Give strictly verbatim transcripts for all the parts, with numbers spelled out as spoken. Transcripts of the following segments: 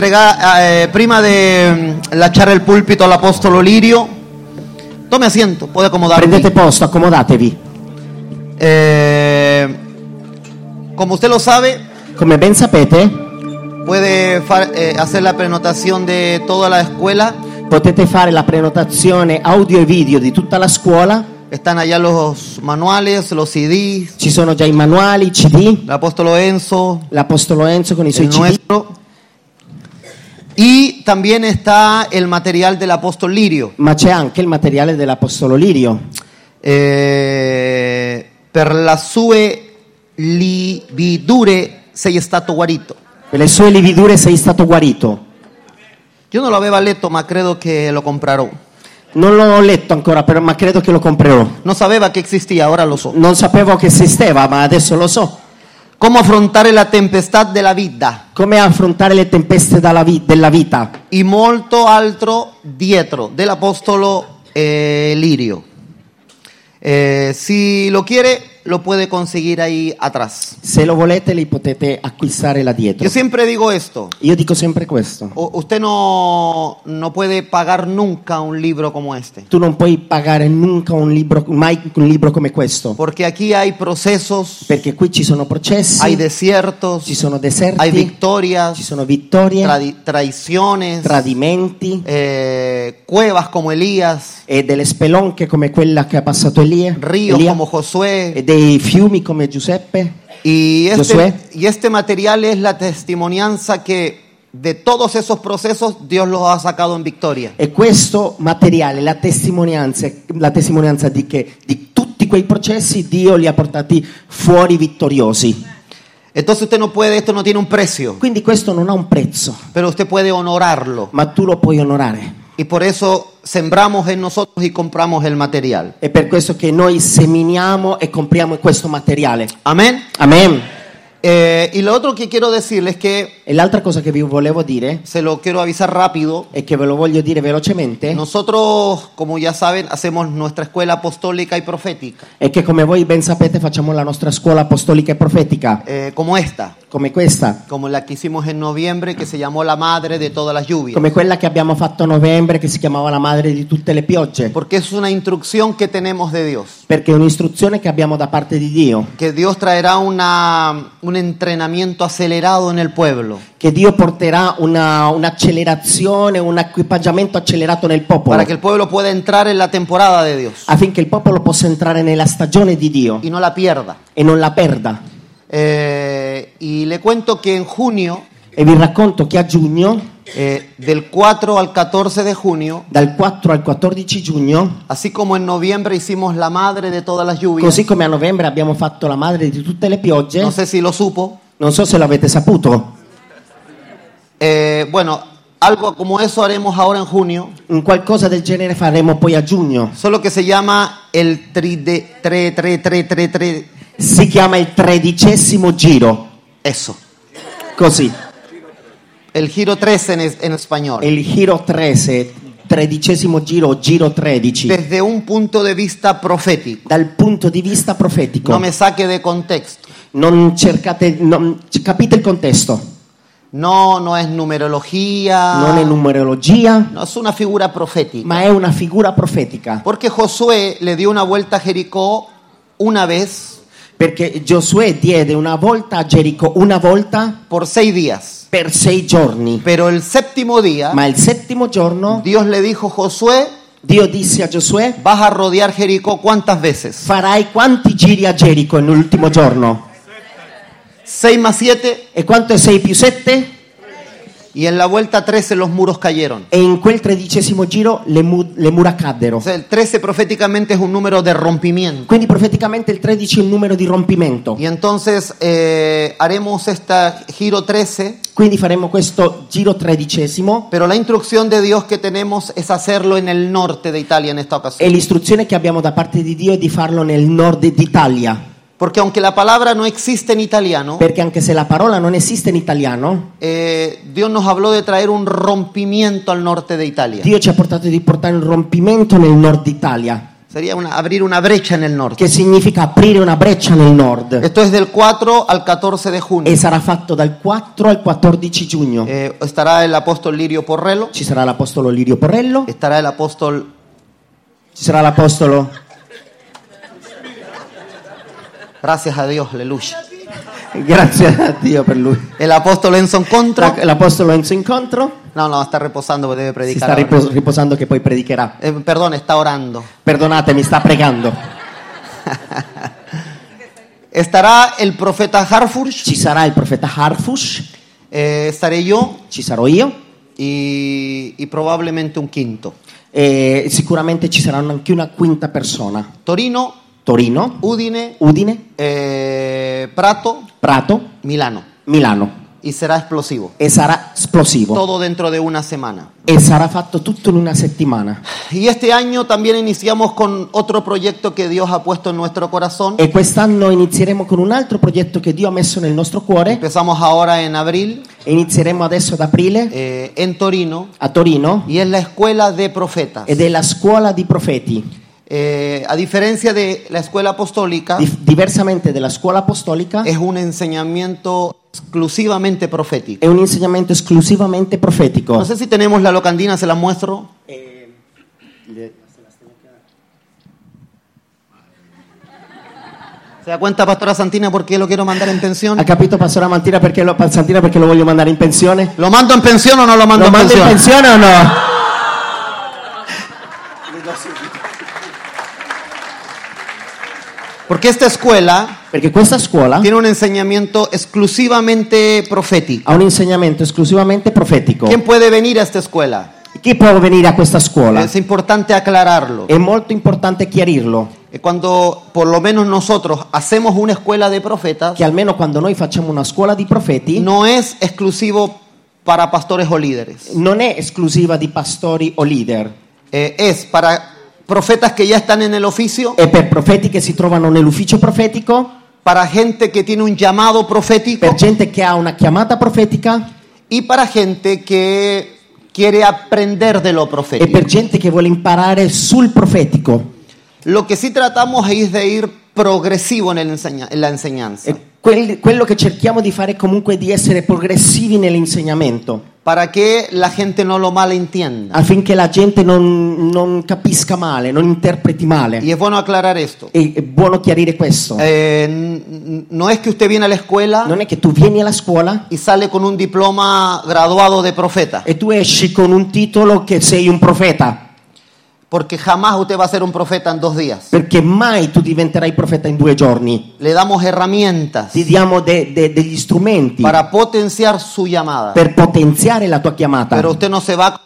entregar, eh, prima de mm, lasciare il pulpito all'Apostolo Lirio, tome asiento, puede acomodarse. Prendete posto, accomodatevi. Eh, como usted lo sabe, Come ben sapete, puede far- eh, hacer la prenotación de toda la escuela. potete fare la prenotazione audio e video di tutta la scuola. Están allá los manuales, los C Ds, Ci sono già i manuali, i C D, el apóstolo Enzo, l'Apostolo Enzo con i suoi el C D. nuestro. Y también está el material del apóstol Lirio. Ma c'è anche il materiale dell'Apostolo Lirio. Eh, per la sue lividure sei stato guarito. Per le sue lividure sei stato guarito. Yo no lo aveva letto, ma credo che lo comprarò. Non l'ho letto ancora, però, ma credo che lo comprerò. No sapeva che existía, ahora lo so. Non sapevo che esisteva, ma adesso lo so. Cómo affrontare la tempestad della vita. Come affrontare le tempeste dalla vi- della vita. Y molto altro dietro dell'apostolo eh, Lirio. Eh, si lo quiere, lo puede conseguir ahí atrás. Se lo volete, li potete acquistare là dietro. Yo siempre digo esto. Io dico sempre questo. U- usted no, no puede pagar nunca un libro como este. Tu non puoi pagare nunca un libro, mai un libro come questo. Porque aquí hay procesos, Perché qui ci sono processi, hay desiertos, ci sono deserti, hay victorias, ci sono vittorie, tradi- traiciones, tradimenti eh, cuevas como Elías, e delle spelonche come quella che ha passato Elia, ríos Elia como Josué. e dei fiumi come Giuseppe. Y Josué. este, y este material es la testimonianza que de todos esos procesos Dios los ha sacado en victoria. E questo materiale, la testimonianza, la testimonianza di che di tutti quei processi Dio li ha portati fuori vittoriosi. Entonces usted no puede, esto no tiene un precio, Quindi questo non ha un prezzo, pero usted puede honorarlo. ma tu lo puoi onorare. Y por eso sembramos en nosotros y compramos el material. È per questo che noi seminiamo e compriamo questo materiale. Amén. Amen. Eh, y lo otro que quiero decirles es que, E l'altra cosa che vi volevo dire, se lo quiero avisar rápido, e che ve lo voglio dire velocemente, nosotros, como ya saben, hacemos nuestra escuela apostólica y profética, è che come voi ben sapete facciamo la nostra scuola apostolica e profetica, eh, como esta, come questa, como la que hicimos en noviembre, que se llamó la madre de todas las lluvias. come quella che abbiamo fatto a novembre che si chiamava la madre di tutte le piogge, Porque es una instrucción que tenemos de Dios, perché è un'istruzione che abbiamo da parte di Dio, que Dios traerá una, un entrenamiento acelerado en el pueblo, che Dio porterà una, un'accelerazione, un equipaggiamento accelerato nel popolo, para que el pueblo pueda entrar en la temporada de Dios affinché il popolo possa entrare nella stagione di Dio y no la pierda. e non la perda. Eh, y le cuento que en junio, E vi racconto che a giugno, eh, del cuatro al catorce de junio, dal quattro al quattordici giugno, así como en noviembre hicimos la madre de todas las lluvias, così come a novembre abbiamo fatto la madre di tutte le piogge, no sé si lo supo, non so se l'avete saputo, eh, bueno, algo como eso haremos ahora en junio, un qualcosa del genere faremo poi a giugno. solo que se llama el tride, tre, tre, tre, tre, tre, Si chiama il tredicesimo giro, eso, così, el giro trece en, es- en español. è il giro tredici, tredicesimo giro o giro tredici, Desde un punto de vista profético. dal punto di vista profetico. No me saque de contexto. Non cercate, non, capite il contesto, No, no es numerología. non è numerologia, No, es una figura profética. ma è una figura profetica, Porque Josué le dio una vuelta a Jericó una vez perché Giosuè diede una volta a Gerico una volta por seis días. per sei giorni, Pero el séptimo día, ma il settimo giorno Dios le dijo, Josué, Dio disse a Giosuè: vas a rodear Jericó ¿cuántas veces? farai quanti giri a Gerico nell'ultimo giorno? Seis más siete, E quanto è sei più sette? y en la vuelta trece los muros cayeron. E in quel tredicesimo giro le, mu- le mura caddero. O sea, el trece proféticamente es un número de rompimiento. Quindi profeticamente il tredici è un numero di rompimento. Y entonces eh, haremos esta giro trece, Quindi faremo questo giro tredicesimo. pero la instrucción de Dios que tenemos es hacerlo en el norte de Italia en esta E ocasión. l'istruzione che abbiamo da parte di Dio è di farlo nel nord d'Italia. Porque aunque la palabra no existe en italiano, Perché anche se la parola non esiste in italiano, eh, Dios nos habló de traer un rompimiento al norte de Italia. Dio ci ha portato di portare un rompimento nel nord d'Italia. Sería una, abrir una brecha en el norte. che significa aprire una breccia nel nord. Esto es del cuatro al catorce de junio. E sarà fatto dal quattro al quattordici giugno. Eh, estará el apóstol Lirio Porrello. Ci sarà l'apostolo Lirio Porrello, Estará el apóstol ci sarà l'apostolo, gracias a Dios, aleluya. grazie a Dio per lui, El apóstol Enson Contra. La- l'apostolo Enzo Incontro, No, no, está reposando porque debe si predicar. sta ahora. ripos- riposando che poi predicherà. Eh, perdón, está orando. Perdonatemi, sta pregando. Estará el profeta Harfush. Ci sarà il profeta Harfush, eh, estaré yo ci sarò io y, y probablemente un quinto. e sicuramente ci saranno anche una quinta persona. Torino, Torino, Udine, Udine, eh, Prato, Prato, Milano. Milano. Y será explosivo. E sarà esplosivo. Todo dentro de una semana. E sarà fatto tutto in una settimana. Y este año también iniciamos con otro proyecto que Dios ha puesto en nuestro corazón. E quest'anno inizieremo con un altro progetto che Dio ha messo nel nostro cuore. Empezamos ahora en abril E inizieremo adesso ad aprile eh, en Torino a Torino y es la escuela de profetas. ed è la scuola di profeti. Eh, a diferencia de la escuela apostólica, Dif- diversamente dalla scuola apostolica, es un enseñamiento exclusivamente profético. è un insegnamento esclusivamente profetico. No sé si tenemos la locandina, se la muestro. ¿Se da cuenta, Pastora Santina, por qué lo quiero mandar en pensión? Ha capito Pastora Mantina perché lo, Santina perché lo voglio mandare in pensione? ¿Lo mando en pensión o no lo mando Lo en mando in pensión? pensione o no? Porque esta escuela Perché questa scuola tiene un enseñamiento exclusivamente profético. ha un insegnamento esclusivamente profetico. ¿Quién puede venir a esta escuela? Chi può venire a questa scuola? Es importante aclararlo. È molto importante chiarirlo, Eh, Cuando por lo menos nosotros hacemos una escuela de profetas, che almeno quando noi facciamo una scuola di profeti no es exclusivo para pastores o líderes. non è esclusiva di pastori o leader, Eh, es para profetas que ya están en el oficio, è per profeti che si trovano nell'ufficio profetico, para gente que tiene un llamado profético per gente che ha una chiamata profetica y para gente que quiere aprender de lo e profético. per gente che vuole imparare sul profetico. Lo que sí tratamos es de ir progresivo en, el enseña- en la enseñanza, E quel- quello che cerchiamo di fare è comunque di essere progressivi nell'insegnamento, para que la gente no lo malentienda. affinché la gente non, non capisca male, non interpreti male. Y es bueno aclarar esto. E è buono chiarire questo. Eh, n- no es que usted viene a la escuela Non è che tu vieni alla scuola y sale con un diploma graduado de profeta, e tu esci con un titolo che sei un profeta, porque jamás usted va a ser un profeta en dos días. perché mai tu diventerai profeta in due giorni. Le damos herramientas Ti diamo de- de- degli strumenti para potenciar su llamada, per potenziare la tua chiamata, pero usted no se va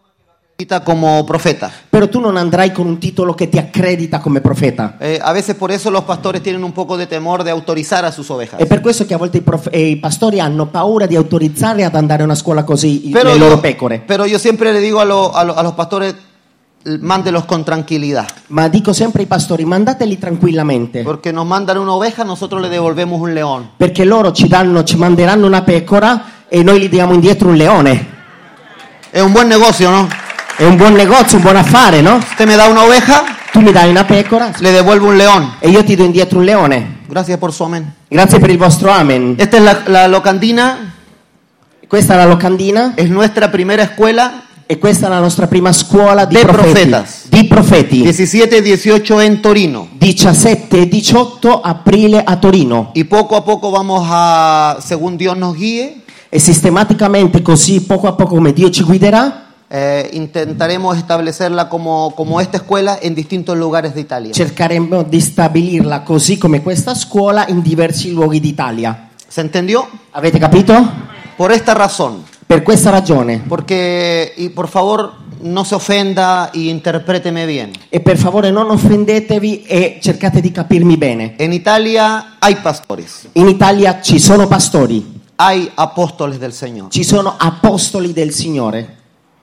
como profeta. però tu non andrai con un titolo che ti accredita come profeta. Eh, a veces por eso los pastores tienen un poco de temor de autorizar a sus ovejas. È per questo che a volte i, prof- e i pastori hanno paura di autorizzare ad andare a una scuola così i- Pero le yo, loro pecore. pero yo siempre le digo a, lo- a lo- a los pastores, mándelos con tranquilidad. Ma dico sempre ai pastori, mandateli tranquillamente, Porque nos mandan una oveja, nosotros le devolvemos un león. perché loro ci danno, ci manderanno una pecora e noi gli diamo indietro un leone. Es un buen negocio, ¿no? È un buon negozio, un buon affare, no? Usted me da una oveja, Tu mi dai una pecora le devuelvo un león. e io ti do indietro un leone. Gracias por su amén. Grazie per il vostro amen. Esta es la, la locandina, Questa è la locandina es nuestra primera escuela, e questa è la nostra prima scuola di De profeti. profetas. Di profeti. diecisiete y dieciocho en Torino. diciassette e diciotto aprile a Torino. Y poco a poco vamos a, según Dios nos guíe, E sistematicamente così, poco a poco, come Dio ci guiderà, eh, intentaremos establecerla como, como esta escuela en distintos lugares de Italia. cercheremo di stabilirla così come questa scuola in diversi luoghi d'Italia. ¿Se entendió? Avete capito? Por esta razón. Per questa ragione. Porque, y por favor, no se ofenda y interpréteme bien. E per favore non offendetevi e cercate di capirmi bene. En Italia hay pastores, In Italia ci sono pastori, hay apóstoles del Señor. ci sono apostoli del Signore.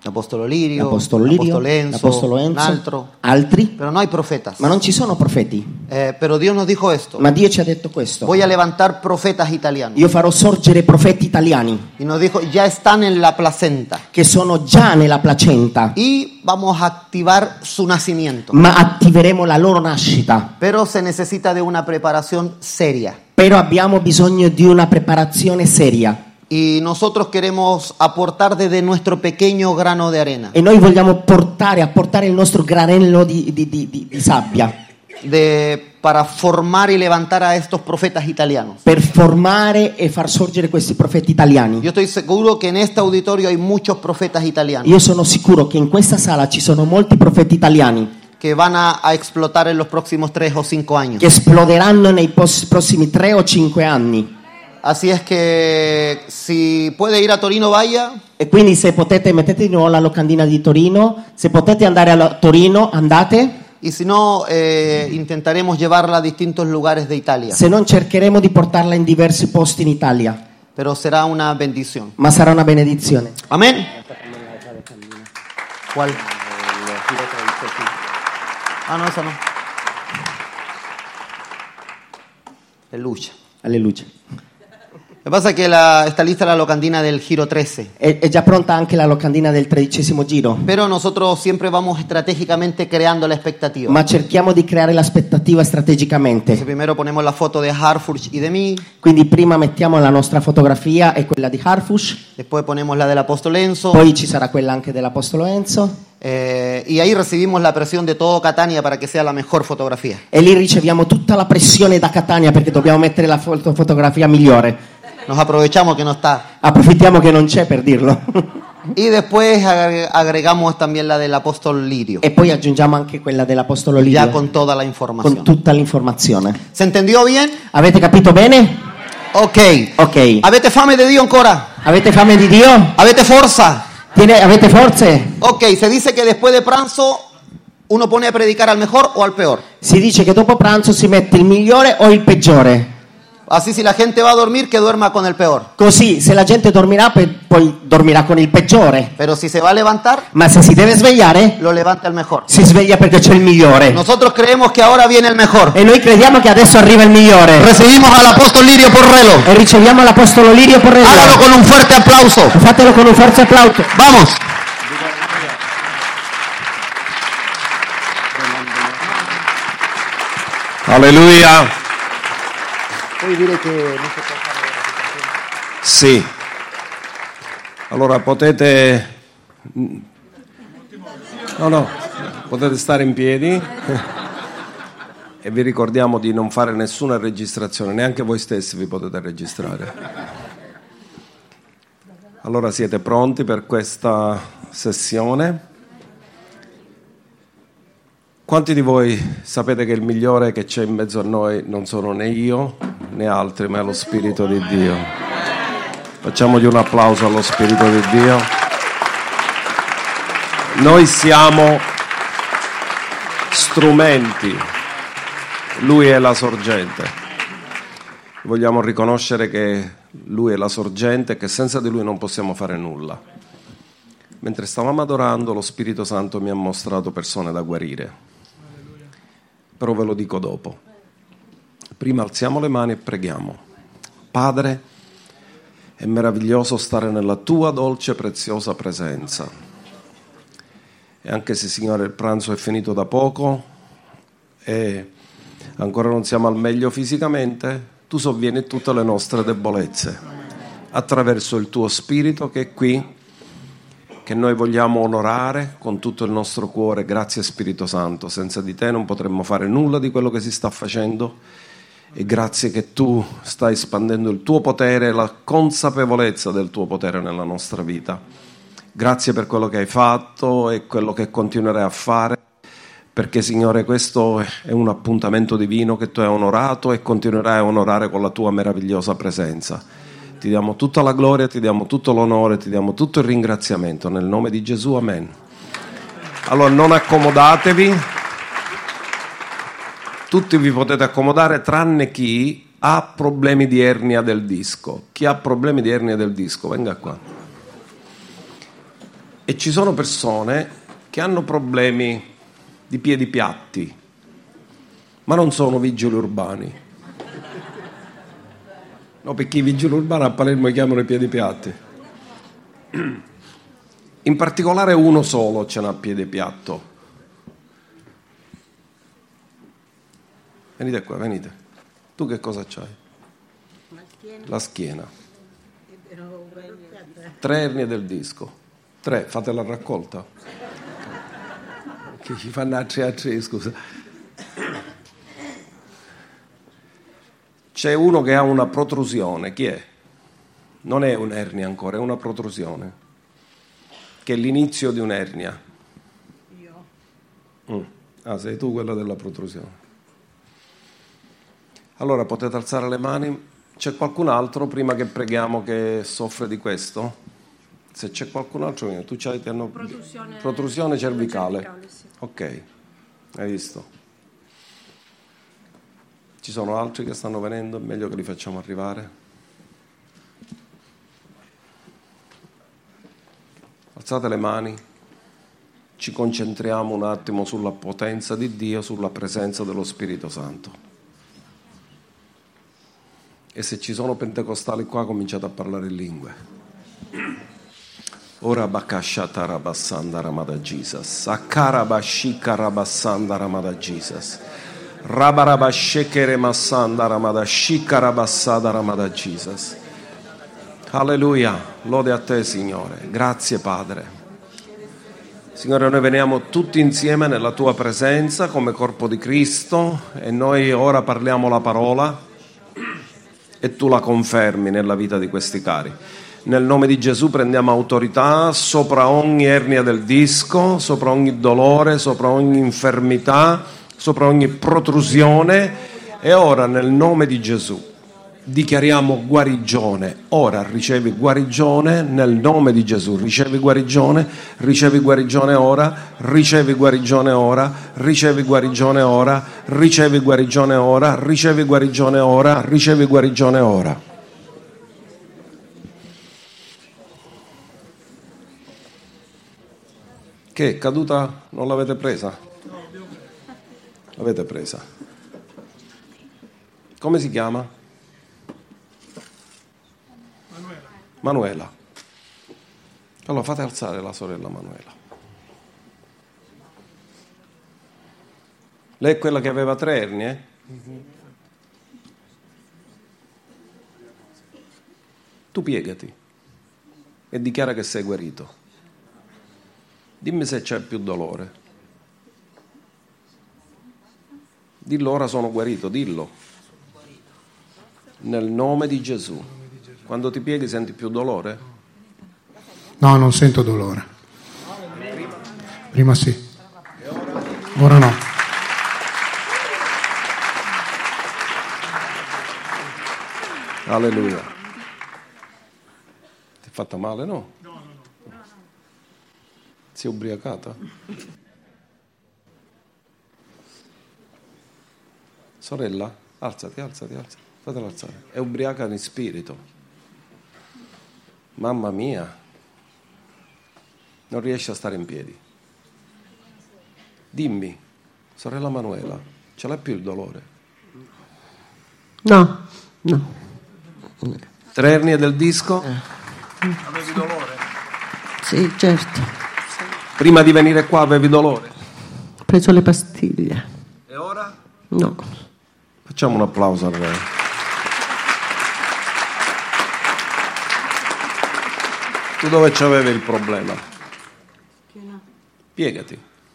l'Apostolo Lirio, l'Apostolo Lirio, l'Apostolo Enzo, l'Apostolo un Enzo, altro. altri, Pero no hay profetas. ma non ci sono profeti. Eh, pero Dios nos dijo esto. Ma Dio ci ha detto questo. Voy a levantar profetas italianos. Io farò sorgere profeti italiani Y nos dijo, ya están en la placenta. che sono già nella placenta, Y vamos a activar su nacimiento. ma attiveremo la loro nascita. Pero se necesita de una preparación seria. Però abbiamo bisogno di una preparazione seria. Y nosotros queremos aportar desde nuestro pequeño grano de arena. E noi vogliamo portare, apportare il nostro granello di, di, di, di, di sabbia De, para formar y levantar a estos profetas italianos. per formare e far sorgere questi profeti italiani. Yo estoy seguro que en este auditorio hay muchos profetas italianos Io sono sicuro che in questa sala ci sono molti profeti italiani que van a, a explotar en los próximos tres o cinco años. che esploderanno nei pos- prossimi tre o cinque anni. Así es que si puede ir a Torino, vaya. E quindi se potete, mettete di nuovo la locandina di Torino, se potete andare a Torino, andate, Y si no, eh, intentaremos llevarla a distintos lugares de Italia. se non cercheremo di portarla in diversi posti in Italia, Pero será una bendición. ma sarà una benedizione. Amén. ¿Cuál? Ah, no, esa no. Aleluya. Alleluia. Lo que pasa es que la, está lista la locandina del giro trece. È, è già pronta anche la locandina del tredicesimo giro, Pero nosotros siempre vamos estratégicamente creando la expectativa. ma cerchiamo di creare l'aspettativa strategicamente. Entonces, primero ponemos la foto de Harfurch y de mí. Quindi prima mettiamo la nostra fotografia e quella di Harfush, Después ponemos la del apóstol Enzo. poi ci sarà quella anche dell'Apostolo Enzo, Eh, y ahí recibimos la presión de todo Catania para que sea la mejor fotografía. e lì riceviamo tutta la pressione da Catania perché dobbiamo mettere la foto- fotografia migliore. Nos aprovechamos que no está. Approfittiamo che non c'è per dirlo. Y después agre- agregamos también la del apóstol Lirio, E poi aggiungiamo anche quella dell'Apostolo Lirio, ya con toda la con información. tutta l'informazione. ¿Se entendió bien? Avete capito bene? Ok. Ok. Avete fame de Dio ancora? Avete fame di Dio? Avete forza? Tiene- avete forze? Ok, se dice que después de pranzo uno pone a predicar al mejor o al peor. Si dice che dopo pranzo si mette il migliore o il peggiore. Así si la gente va a dormir, que duerma con el peor. Così se la gente dormirà, pe- poi dormirà con il peggiore. Pero si se va a levantar, Ma se si deve svegliare, lo levanta el mejor. si sveglia perché c'è il migliore. Nosotros creemos que ahora viene el mejor. E noi crediamo che adesso arriva il migliore. Recibimos al apóstol Lirio Porrelo. E riceviamo l'Apostolo Lirio Porrello. Hágalo con un fuerte aplauso. Fatelo con un forte applauso. Vamos. Alleluia. Puoi dire che non si può fare Sì. Allora potete... No, no, potete stare in piedi e vi ricordiamo di non fare nessuna registrazione, neanche voi stessi vi potete registrare. Allora siete pronti per questa sessione? Quanti di voi sapete che il migliore che c'è in mezzo a noi non sono né io né altri, ma è lo Spirito di Dio? Facciamogli un applauso allo Spirito di Dio. Noi siamo strumenti, Lui è la sorgente. Vogliamo riconoscere che Lui è la sorgente e che senza di Lui non possiamo fare nulla. Mentre stavamo adorando, lo Spirito Santo mi ha mostrato persone da guarire. Però ve lo dico dopo. Prima alziamo le mani e preghiamo. Padre, è meraviglioso stare nella tua dolce e preziosa presenza. E anche se, Signore, il pranzo è finito da poco e ancora non siamo al meglio fisicamente, tu sovvieni tutte le nostre debolezze attraverso il tuo Spirito che è qui, che noi vogliamo onorare con tutto il nostro cuore. Grazie Spirito Santo, senza di te non potremmo fare nulla di quello che si sta facendo, e grazie che tu stai espandendo il tuo potere e la consapevolezza del tuo potere nella nostra vita. Grazie per quello che hai fatto e quello che continuerai a fare, perché Signore questo è un appuntamento divino che tu hai onorato e continuerai a onorare con la tua meravigliosa presenza. Ti diamo tutta la gloria, ti diamo tutto l'onore, ti diamo tutto il ringraziamento. Nel nome di Gesù, amen. Allora non accomodatevi, tutti vi potete accomodare tranne chi ha problemi di ernia del disco. Chi ha problemi di ernia del disco, venga qua. E ci sono persone che hanno problemi di piedi piatti, ma non sono vigili urbani. No, perché i vigili urbani a Palermo li chiamano i piedi piatti. In particolare uno solo ce n'ha piede piatto. Venite qua, venite. Tu che cosa c'hai? La schiena. La schiena. Tre ernie del disco. Tre, fate la raccolta. Che ci fanno altri altri, scusa. C'è uno che ha una protrusione, chi è? Non è un'ernia ancora, è una protrusione, che è l'inizio di un'ernia. Io. Mm. Ah, sei tu quella della protrusione. Allora potete alzare le mani. C'è qualcun altro, prima che preghiamo, che soffre di questo? Se c'è qualcun altro, tu c'hai hanno... protrusione, protrusione cervicale. cervicale sì. Ok, hai visto? Ci sono altri che stanno venendo, è meglio che li facciamo arrivare. Alzate le mani, ci concentriamo un attimo sulla potenza di Dio, sulla presenza dello Spirito Santo. E se ci sono pentecostali qua, cominciate a parlare in lingue. Ora bakashata rabassanda ramada Jesus, akarabashika rabassanda ramada Jesus. Rabarabashekere massanda ramada shika rabassada ramada Jesus. Alleluia, lode a te Signore, grazie Padre. Signore, noi veniamo tutti insieme nella tua presenza come corpo di Cristo e noi ora parliamo la parola e tu la confermi nella vita di questi cari. Nel nome di Gesù prendiamo autorità sopra ogni ernia del disco, sopra ogni dolore, sopra ogni infermità, sopra ogni protrusione, e ora nel nome di Gesù dichiariamo guarigione. Ora ricevi guarigione nel nome di Gesù. Ricevi guarigione, ricevi guarigione ora, ricevi guarigione ora, ricevi guarigione ora, ricevi guarigione ora, ricevi guarigione ora, ricevi guarigione ora. Che è caduta? Non l'avete presa? L'avete presa. Come si chiama? Manuela. Manuela. Allora fate alzare la sorella Manuela. Lei è quella che aveva tre ernie? Mm-hmm. Tu piegati e dichiara che sei guarito. Dimmi se c'è più dolore. Dillo, ora sono guarito, dillo. Nel nome di Gesù. Quando ti pieghi senti più dolore? No, non sento dolore. Prima sì. Ora no. Alleluia. Ti è fatta male, no? No, no, no. Si è ubriacata? Sorella, alzati, alzati, alzati. Fatela alzare. È ubriaca in spirito. Mamma mia. Non riesce a stare in piedi. Dimmi, sorella Manuela, ce l'hai più il dolore? No, no. Tre ernie del disco? Avevi dolore? Sì, certo. Prima di venire qua avevi dolore? Ho preso le pastiglie. E ora? No. Facciamo un applauso a lei. Tu dove c'avevi il problema? Piegati.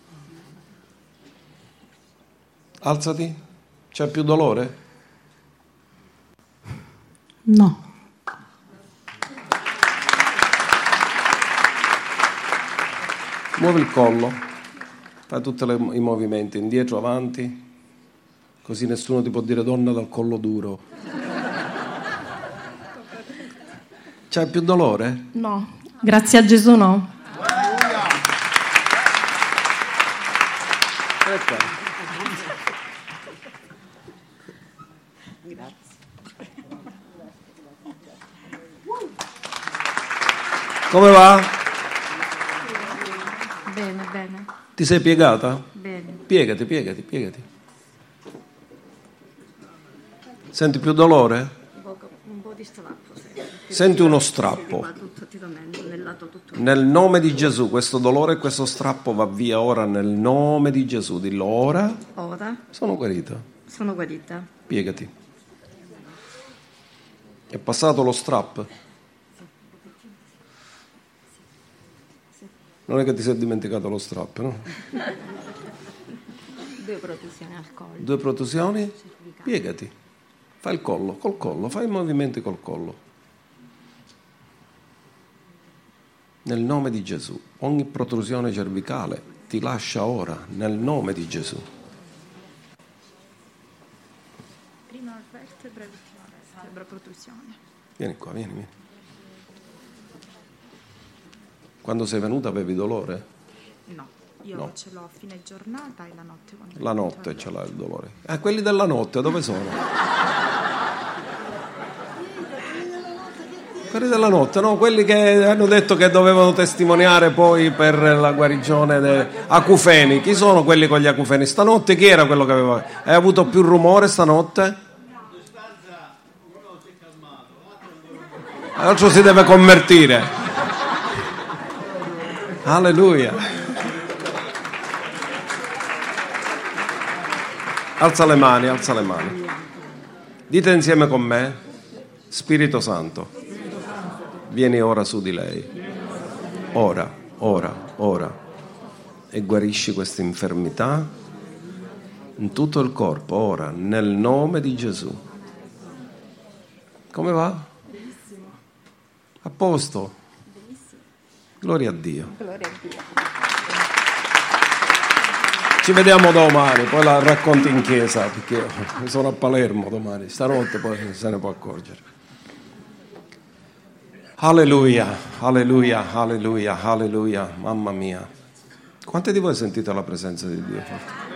Alzati. C'è più dolore? No. Muovi il collo. Fai tutti i movimenti, indietro, avanti. Così nessuno ti può dire donna dal collo duro. C'hai più dolore? No. Grazie a Gesù no. Aspetta. Come va? bene, bene. Ti sei piegata? Bene. Piegati, piegati, piegati. Senti più dolore? Un po', un po' di strappo. Sì. Senti uno strappo. Qua tutto tiramente, nel lato tutto. Nel nome di Gesù, questo dolore e questo strappo va via ora nel nome di Gesù. Dillo ora. Ora Sono guarita. sono guarita. Piegati. È passato lo strap? Non è che ti sei dimenticato lo strap, no? Due protusioni al collo. Due protusioni? Piegati. Fai il collo, col collo, fai i movimenti col collo. Nel nome di Gesù, ogni protrusione cervicale ti lascia ora, nel nome di Gesù. Prima vertebra e l'ultima vertebra protrusione. Vieni qua, vieni, vieni. Quando sei venuta avevi dolore? No, io No. ce l'ho a fine giornata e la notte. Quando La notte ce l'hai il dolore. Ah, quelli della notte dove sono? Quelli della notte, no? Quelli che hanno detto che dovevano testimoniare poi per la guarigione dei acufeni. Chi sono quelli con gli acufeni? Stanotte chi era quello che aveva? Hai avuto più rumore stanotte? L'altro si deve convertire. Alleluia. Alza le mani, alza le mani. Dite insieme con me: Spirito Santo, vieni ora su di lei. Ora, ora, ora. E guarisci questa infermità in tutto il corpo, ora, nel nome di Gesù. Come va? A posto? Gloria a Dio. Gloria a Dio. Ci vediamo domani, poi la racconti in chiesa, perché io sono a Palermo domani, stanotte poi se ne può accorgere. Alleluia, alleluia, alleluia, alleluia, mamma mia. Quanti di voi sentite la presenza di Dio?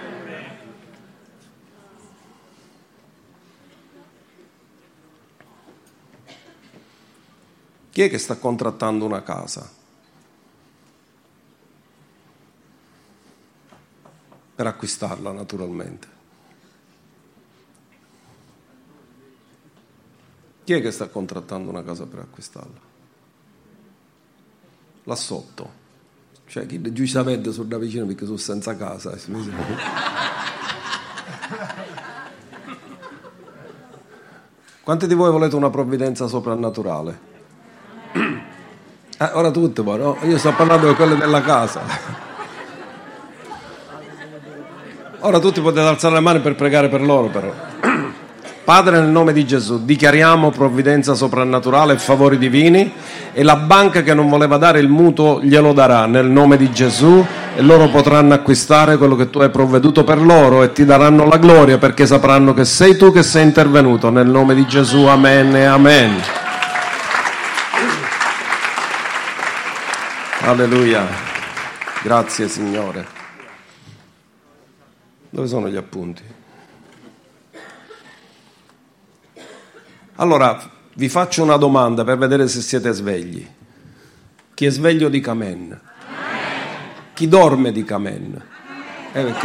Chi è che sta contrattando una casa? Per acquistarla, naturalmente. Chi è che sta contrattando una casa per acquistarla? Là sotto. Cioè, chi giustamente sono da vicino perché sono senza casa. Quanti di voi volete una provvidenza soprannaturale? Eh, ora tutte, poi, no? Io sto parlando di quelle della casa. Ora tutti potete alzare le mani per pregare per loro, però. Padre, nel nome di Gesù, dichiariamo provvidenza soprannaturale e favori divini, e la banca che non voleva dare il mutuo glielo darà nel nome di Gesù, e loro potranno acquistare quello che tu hai provveduto per loro e ti daranno la gloria, perché sapranno che sei tu che sei intervenuto. Nel nome di Gesù, amen e amen. Alleluia. Grazie Signore. Dove sono gli appunti? Allora, vi faccio una domanda per vedere se siete svegli. Chi è sveglio dica amen. Chi dorme dica amen. Eh, perché...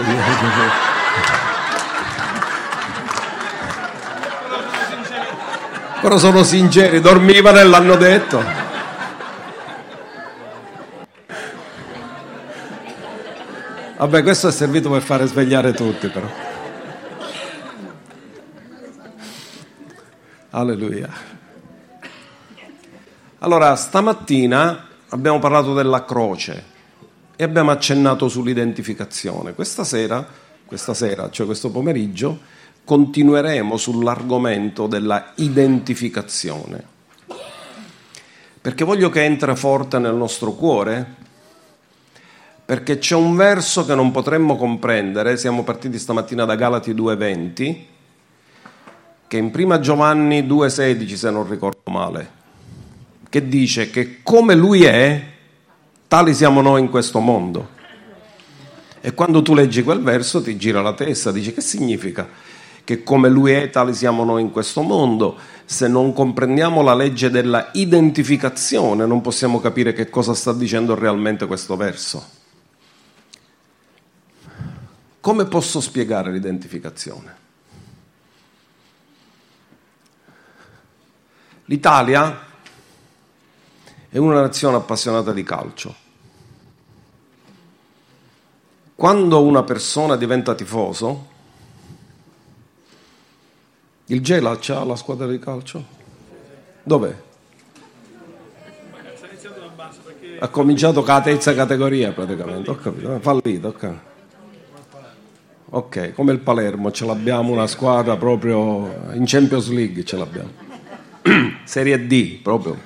Però sono sinceri, dormivano e l'hanno detto. Vabbè, questo è servito per fare svegliare tutti, però. Alleluia. Allora, stamattina abbiamo parlato della croce e abbiamo accennato sull'identificazione. Questa sera, questa sera, cioè questo pomeriggio, continueremo sull'argomento della identificazione. Perché voglio che entra forte nel nostro cuore, perché c'è un verso che non potremmo comprendere. Siamo partiti stamattina da Galati due venti, che in prima Giovanni due sedici, se non ricordo male, che dice che come lui è, tali siamo noi in questo mondo. E quando tu leggi quel verso ti gira la testa, dici: che significa? Che come lui è, tali siamo noi in questo mondo. Se non comprendiamo la legge della identificazione, non possiamo capire che cosa sta dicendo realmente questo verso. Come posso spiegare l'identificazione? L'Italia è una nazione appassionata di calcio. Quando una persona diventa tifoso, il Gela c'ha la squadra di calcio? Dov'è? Ha cominciato con la terza categoria praticamente, ho capito, ha fallito, ok. Ok, come il Palermo, ce l'abbiamo una squadra proprio in Champions League, ce l'abbiamo. Serie D, proprio.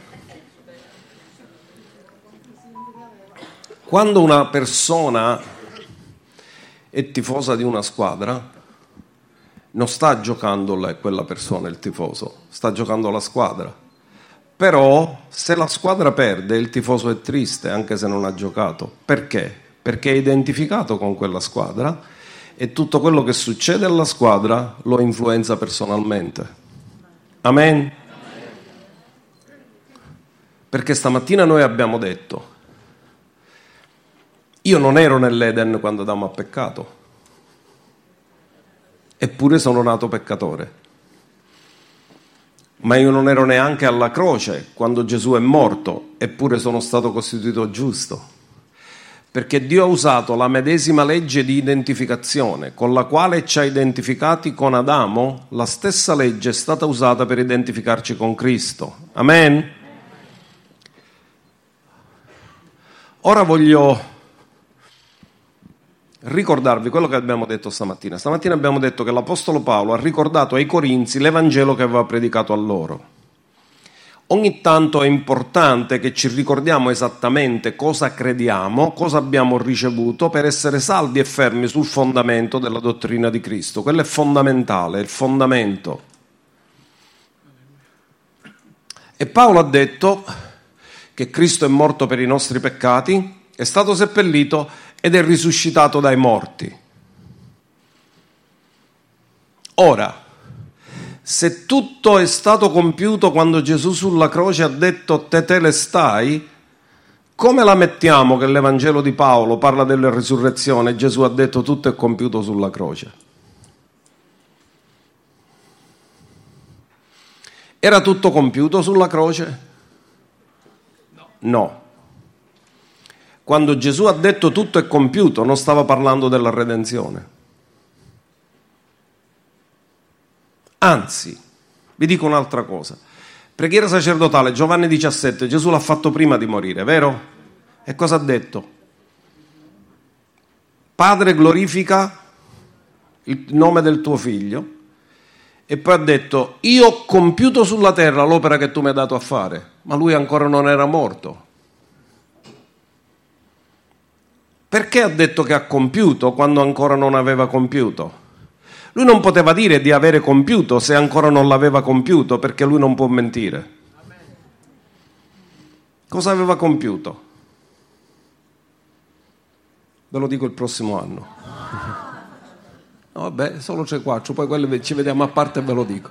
Quando una persona è tifosa di una squadra, non sta giocando lei, quella persona, il tifoso, sta giocando la squadra. Però se la squadra perde, il tifoso è triste anche se non ha giocato. Perché? Perché è identificato con quella squadra e tutto quello che succede alla squadra lo influenza personalmente. Amen? Perché stamattina noi abbiamo detto: io non ero nell'Eden quando Adamo ha peccato, eppure sono nato peccatore. Ma io non ero neanche alla croce quando Gesù è morto, eppure sono stato costituito giusto. Perché Dio ha usato la medesima legge di identificazione con la quale ci ha identificati con Adamo, la stessa legge è stata usata per identificarci con Cristo. Amen? Ora voglio ricordarvi quello che abbiamo detto stamattina. Stamattina abbiamo detto che l'Apostolo Paolo ha ricordato ai Corinzi l'Evangelo che aveva predicato a loro. Ogni tanto è importante che ci ricordiamo esattamente cosa crediamo, cosa abbiamo ricevuto per essere saldi e fermi sul fondamento della dottrina di Cristo. Quello è fondamentale, è il fondamento. E Paolo ha detto che Cristo è morto per i nostri peccati, è stato seppellito ed è risuscitato dai morti. Ora, se tutto è stato compiuto quando Gesù sulla croce ha detto tetelestai, come la mettiamo che l'Evangelo di Paolo parla della risurrezione e Gesù ha detto tutto è compiuto sulla croce? Era tutto compiuto sulla croce? No. Quando Gesù ha detto tutto è compiuto, non stava parlando della redenzione. Anzi, vi dico un'altra cosa. Preghiera sacerdotale, Giovanni diciassette, Gesù l'ha fatto prima di morire, vero? E cosa ha detto? Padre, glorifica il nome del tuo figlio. E poi ha detto, io ho compiuto sulla terra l'opera che tu mi hai dato a fare. Ma lui ancora non era morto. Perché ha detto che ha compiuto quando ancora non aveva compiuto? Lui non poteva dire di avere compiuto se ancora non l'aveva compiuto, perché lui non può mentire. Cosa aveva compiuto? Ve lo dico il prossimo anno. No, vabbè, solo c'è quattro, poi quelli ci vediamo a parte e ve lo dico.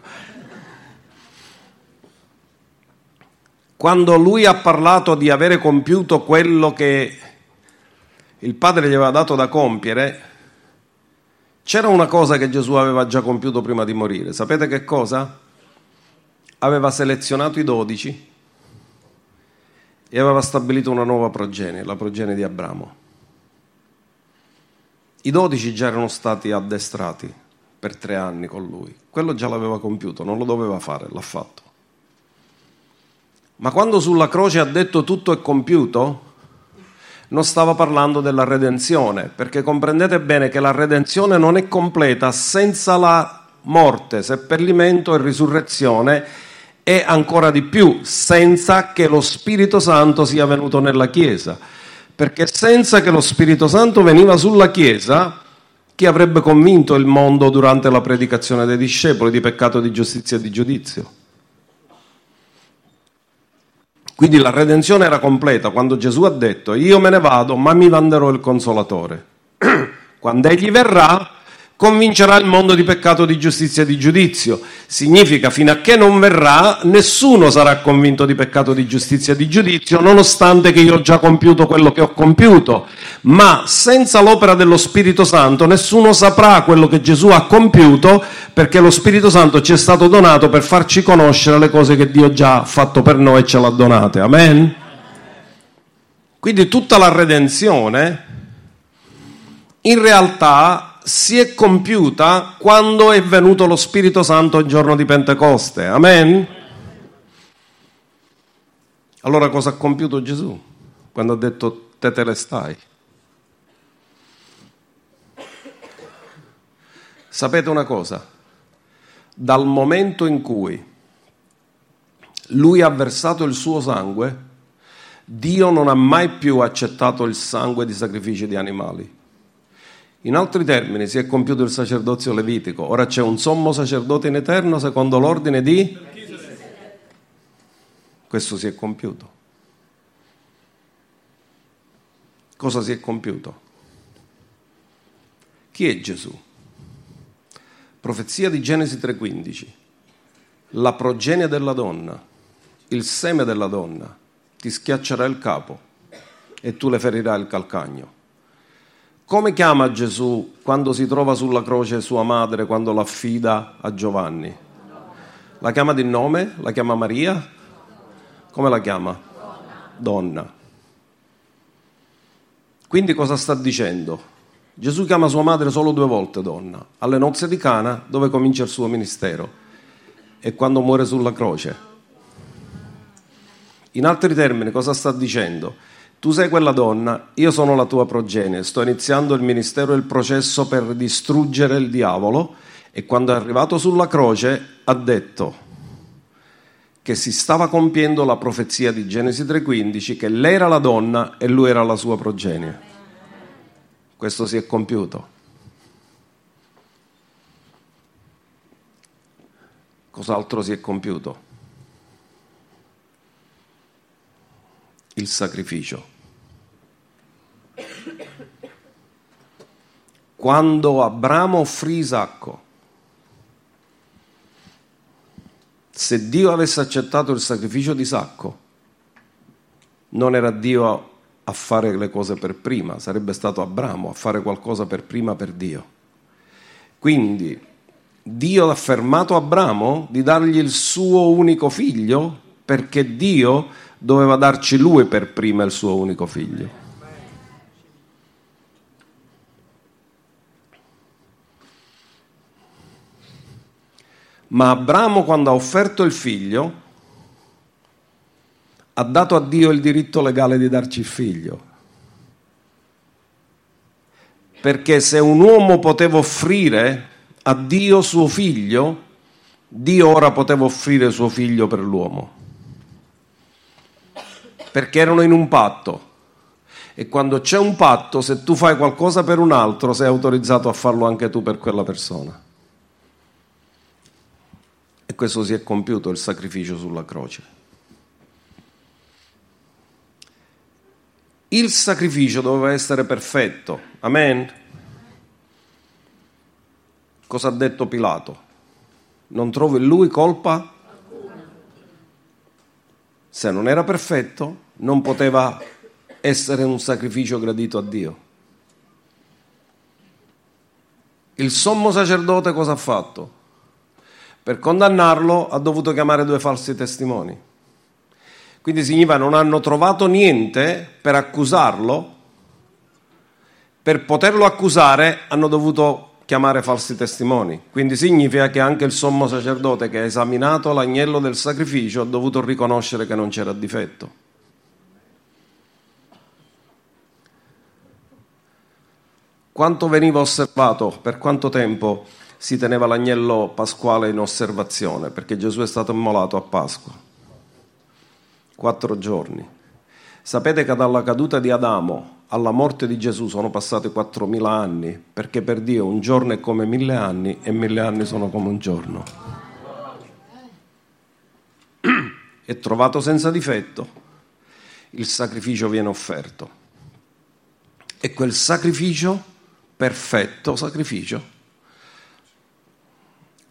Quando lui ha parlato di avere compiuto quello che il Padre gli aveva dato da compiere, c'era una cosa che Gesù aveva già compiuto prima di morire. Sapete che cosa? Aveva selezionato i dodici e aveva stabilito una nuova progenie, la progenie di Abramo. I dodici già erano stati addestrati per tre anni con lui. Quello già l'aveva compiuto, non lo doveva fare, l'ha fatto. Ma quando sulla croce ha detto tutto è compiuto, non stava parlando della redenzione, perché comprendete bene che la redenzione non è completa senza la morte, seppellimento e risurrezione, e ancora di più senza che lo Spirito Santo sia venuto nella Chiesa, perché senza che lo Spirito Santo veniva sulla Chiesa, chi avrebbe convinto il mondo durante la predicazione dei discepoli di peccato, di giustizia e di giudizio? Quindi la redenzione era completa quando Gesù ha detto io me ne vado ma mi manderò il Consolatore. Quando egli verrà convincerà il mondo di peccato, di giustizia e di giudizio. Significa, fino a che non verrà, nessuno sarà convinto di peccato, di giustizia e di giudizio, nonostante che io ho già compiuto quello che ho compiuto. Ma senza l'opera dello Spirito Santo nessuno saprà quello che Gesù ha compiuto, perché lo Spirito Santo ci è stato donato per farci conoscere le cose che Dio già ha fatto per noi e ce l'ha donate. Amen? Quindi tutta la redenzione in realtà si è compiuta quando è venuto lo Spirito Santo il giorno di Pentecoste. Amen? Allora cosa ha compiuto Gesù quando ha detto tetelestai? Sapete una cosa? Dal momento in cui lui ha versato il suo sangue, Dio non ha mai più accettato il sangue di sacrifici di animali. In altri termini, si è compiuto il sacerdozio levitico. Ora c'è un sommo sacerdote in eterno secondo l'ordine di... Questo si è compiuto. Cosa si è compiuto? Chi è Gesù? Profezia di Genesi tre quindici. La progenie della donna, il seme della donna, ti schiaccerà il capo e tu le ferirai il calcagno. Come chiama Gesù quando si trova sulla croce sua madre, quando l'affida a Giovanni? La chiama di nome? La chiama Maria? Come la chiama? Donna. Quindi cosa sta dicendo? Gesù chiama sua madre solo due volte donna, alle nozze di Cana, dove comincia il suo ministero, e quando muore sulla croce. In altri termini, cosa sta dicendo? Tu sei quella donna, io sono la tua progenie, sto iniziando il ministero e il processo per distruggere il diavolo, e quando è arrivato sulla croce ha detto che si stava compiendo la profezia di Genesi tre quindici, che lei era la donna e lui era la sua progenie. Questo si è compiuto. Cos'altro si è compiuto? Il sacrificio. Quando Abramo offrì Isacco, se Dio avesse accettato il sacrificio di Isacco, non era Dio a fare le cose per prima, sarebbe stato Abramo a fare qualcosa per prima per Dio. Quindi Dio ha fermato Abramo di dargli il suo unico figlio, perché Dio doveva darci lui per prima il suo unico figlio. Ma Abramo, quando ha offerto il figlio, ha dato a Dio il diritto legale di darci il figlio. Perché se un uomo poteva offrire a Dio suo figlio, Dio ora poteva offrire suo figlio per l'uomo. Perché erano in un patto, e quando c'è un patto, se tu fai qualcosa per un altro, sei autorizzato a farlo anche tu per quella persona. E questo si è compiuto, il sacrificio sulla croce. Il sacrificio doveva essere perfetto, amen? Cosa ha detto Pilato? Non trovo in lui colpa? Se non era perfetto, non poteva essere un sacrificio gradito a Dio. Il sommo sacerdote cosa ha fatto? Per condannarlo ha dovuto chiamare due falsi testimoni. Quindi significa non hanno trovato niente per accusarlo, per poterlo accusare hanno dovuto chiamare falsi testimoni. Quindi significa che anche il sommo sacerdote che ha esaminato l'agnello del sacrificio ha dovuto riconoscere che non c'era difetto. Quanto veniva osservato? Per quanto tempo si teneva l'agnello pasquale in osservazione? Perché Gesù è stato immolato a Pasqua. Quattro giorni. Sapete che dalla caduta di Adamo alla morte di Gesù sono passati quattromila anni, perché per Dio un giorno è come mille anni e mille anni sono come un giorno. E trovato senza difetto, il sacrificio viene offerto. E quel sacrificio, perfetto sacrificio,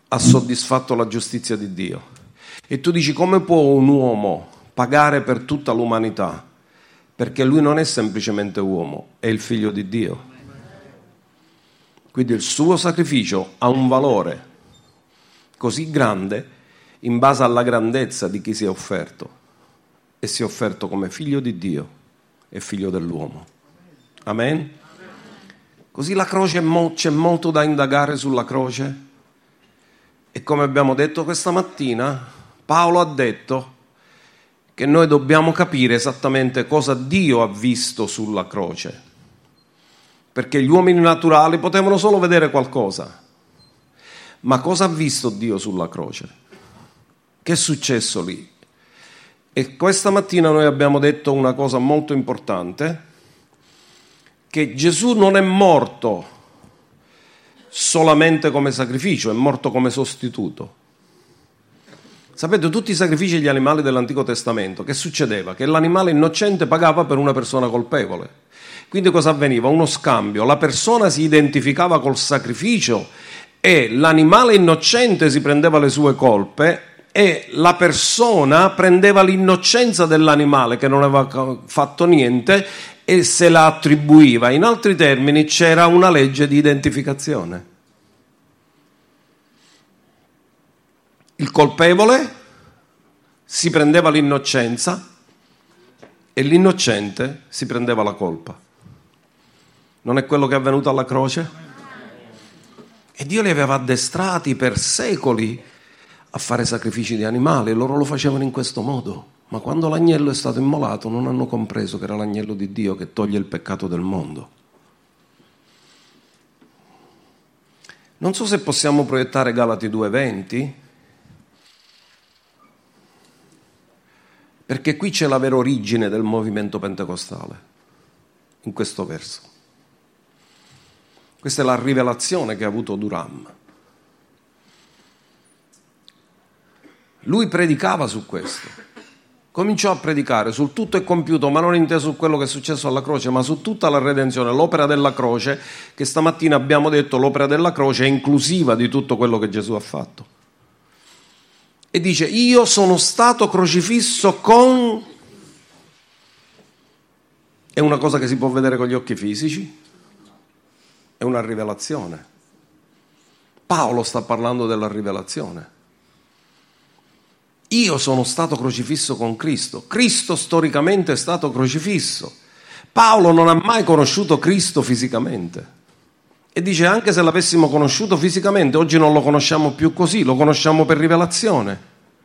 ha soddisfatto la giustizia di Dio. E tu dici: come può un uomo pagare per tutta l'umanità? Perché lui non è semplicemente uomo, è il figlio di Dio. Quindi il suo sacrificio ha un valore così grande in base alla grandezza di chi si è offerto, e si è offerto come figlio di Dio e figlio dell'uomo. Amen? Così la croce, c'è molto da indagare sulla croce, e come abbiamo detto questa mattina, Paolo ha detto che noi dobbiamo capire esattamente cosa Dio ha visto sulla croce, perché gli uomini naturali potevano solo vedere qualcosa, ma cosa ha visto Dio sulla croce? Che è successo lì? E questa mattina noi abbiamo detto una cosa molto importante, che Gesù non è morto solamente come sacrificio, è morto come sostituto. Sapete, tutti i sacrifici degli animali dell'Antico Testamento, che succedeva? Che l'animale innocente pagava per una persona colpevole. Quindi cosa avveniva? Uno scambio, la persona si identificava col sacrificio e l'animale innocente si prendeva le sue colpe, e la persona prendeva l'innocenza dell'animale che non aveva fatto niente e se la attribuiva. In altri termini, c'era una legge di identificazione. Il colpevole si prendeva l'innocenza e l'innocente si prendeva la colpa. Non è quello che è avvenuto alla croce? E Dio li aveva addestrati per secoli a fare sacrifici di animali, e loro lo facevano in questo modo. Ma quando l'agnello è stato immolato non hanno compreso che era l'agnello di Dio che toglie il peccato del mondo. Non so se possiamo proiettare Galati due venti, perché qui c'è la vera origine del movimento pentecostale, in questo verso. Questa è la rivelazione che ha avuto Durham. Lui predicava su questo, cominciò a predicare sul tutto è compiuto, ma non inteso su quello che è successo alla croce, ma su tutta la redenzione, l'opera della croce, che stamattina abbiamo detto l'opera della croce è inclusiva di tutto quello che Gesù ha fatto. E dice: io sono stato crocifisso con... È una cosa che si può vedere con gli occhi fisici? È una rivelazione. Paolo sta parlando della rivelazione. Io sono stato crocifisso con Cristo. Cristo storicamente è stato crocifisso. Paolo non ha mai conosciuto Cristo fisicamente. E dice: anche se l'avessimo conosciuto fisicamente, oggi non lo conosciamo più così, lo conosciamo per rivelazione.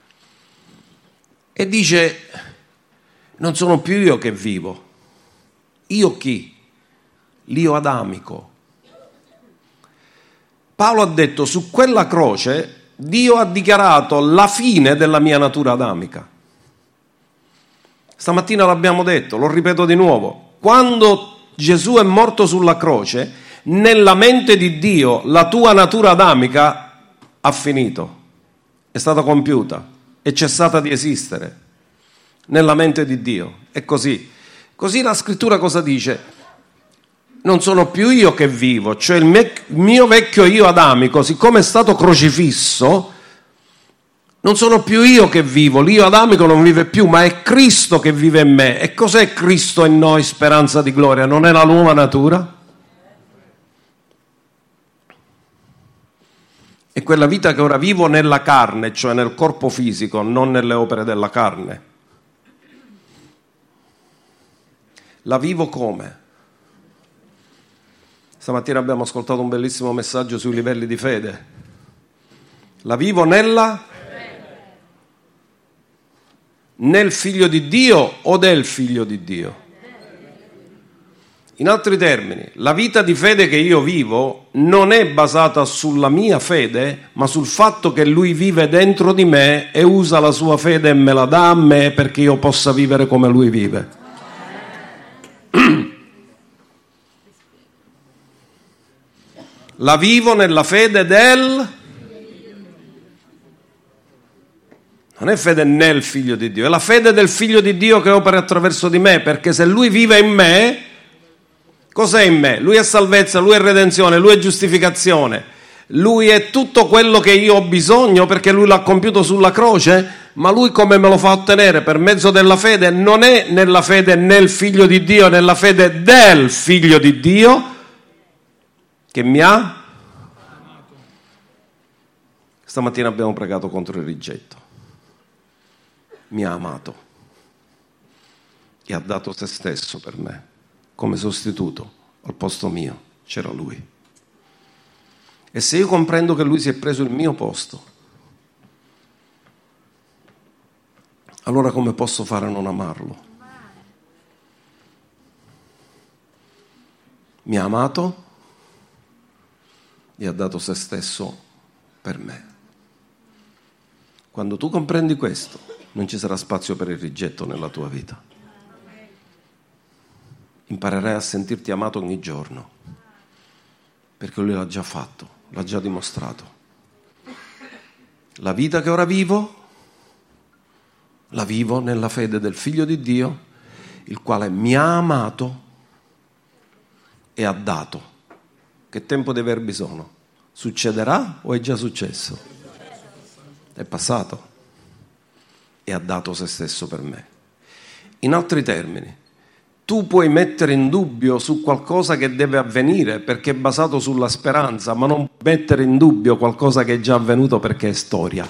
E dice: non sono più io che vivo. Io chi? L'io adamico. Paolo ha detto: su quella croce Dio ha dichiarato la fine della mia natura adamica. Stamattina l'abbiamo detto, lo ripeto di nuovo. Quando Gesù è morto sulla croce, nella mente di Dio la tua natura adamica ha finito, è stata compiuta, è cessata di esistere. Nella mente di Dio è così. Così la scrittura cosa dice? Non sono più io che vivo, cioè il mio vecchio io adamico, siccome è stato crocifisso, non sono più io che vivo, l'io adamico non vive più, ma è Cristo che vive in me. E cos'è Cristo in noi, speranza di gloria? Non è la nuova natura? È quella vita che ora vivo nella carne, cioè nel corpo fisico, non nelle opere della carne. La vivo come? Stamattina abbiamo ascoltato un bellissimo messaggio sui livelli di fede. La vivo nella? Nel figlio di Dio o del figlio di Dio? In altri termini, la vita di fede che io vivo non è basata sulla mia fede, ma sul fatto che lui vive dentro di me e usa la sua fede e me la dà a me perché io possa vivere come lui vive. La vivo nella fede del... Non è fede nel figlio di Dio, è la fede del figlio di Dio che opera attraverso di me, perché se lui vive in me, cos'è in me? Lui è salvezza, lui è redenzione, lui è giustificazione, Lui è tutto quello che io ho bisogno perché lui l'ha compiuto sulla croce, ma lui come me lo fa ottenere? Per mezzo della fede. Non è nella fede nel Figlio di Dio, è nella fede del Figlio di Dio che mi ha. Stamattina abbiamo pregato contro il rigetto. Mi ha amato e ha dato se stesso per me come sostituto. Al posto mio c'era lui. E se io comprendo che lui si è preso il mio posto, allora come posso fare a non amarlo? Mi ha amato e ha dato se stesso per me. Quando tu comprendi questo, non ci sarà spazio per il rigetto nella tua vita. Imparerai a sentirti amato ogni giorno, perché lui l'ha già fatto, l'ha già dimostrato. La vita che ora vivo, la vivo nella fede del Figlio di Dio, il quale mi ha amato e ha dato. Che tempo dei verbi sono? Succederà o è già successo? È passato e ha dato se stesso per me. In altri termini, tu puoi mettere in dubbio su qualcosa che deve avvenire perché è basato sulla speranza, ma non mettere in dubbio qualcosa che è già avvenuto perché è storia.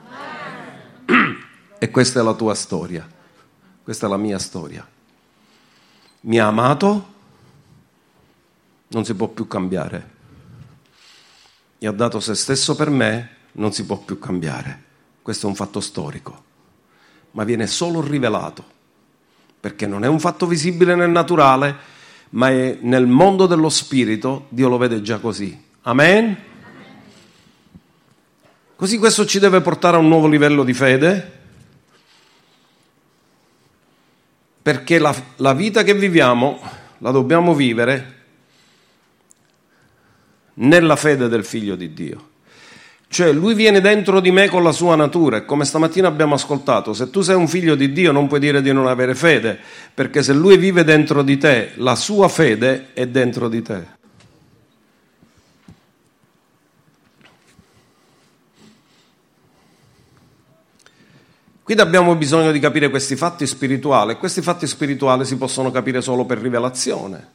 E questa è la tua storia, questa è la mia storia. Mi ha amato, non si può più cambiare. E ha dato se stesso per me, non si può più cambiare. Questo è un fatto storico, ma viene solo rivelato. Perché non è un fatto visibile nel naturale, ma è nel mondo dello spirito. Dio lo vede già così. Amen? Così questo ci deve portare a un nuovo livello di fede, perché la, la vita che viviamo la dobbiamo vivere nella fede del Figlio di Dio. Cioè lui viene dentro di me con la sua natura, e come stamattina abbiamo ascoltato, se tu sei un figlio di Dio non puoi dire di non avere fede, perché se lui vive dentro di te, la sua fede è dentro di te. Quindi abbiamo bisogno di capire questi fatti spirituali, e questi fatti spirituali si possono capire solo per rivelazione.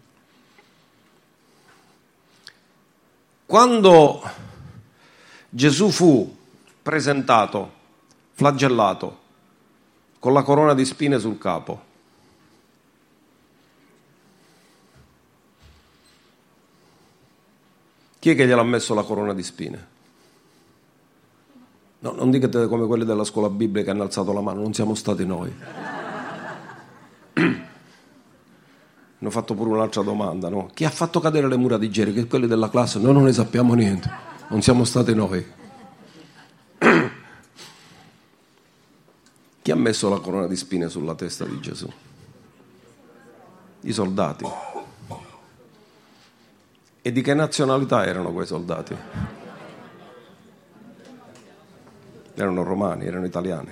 Quando Gesù fu presentato, flagellato, con la corona di spine sul capo, chi è che gliel'ha messo la corona di spine? No, non dite come quelli della scuola biblica che hanno alzato la mano, non siamo stati noi. Hanno fatto pure un'altra domanda, no? Chi ha fatto cadere le mura di Gerico? Quelli della classe? Noi non ne sappiamo niente. Non siamo stati noi. Chi ha messo la corona di spine sulla testa di Gesù? I soldati. E di che nazionalità erano quei soldati? Erano romani, erano italiani.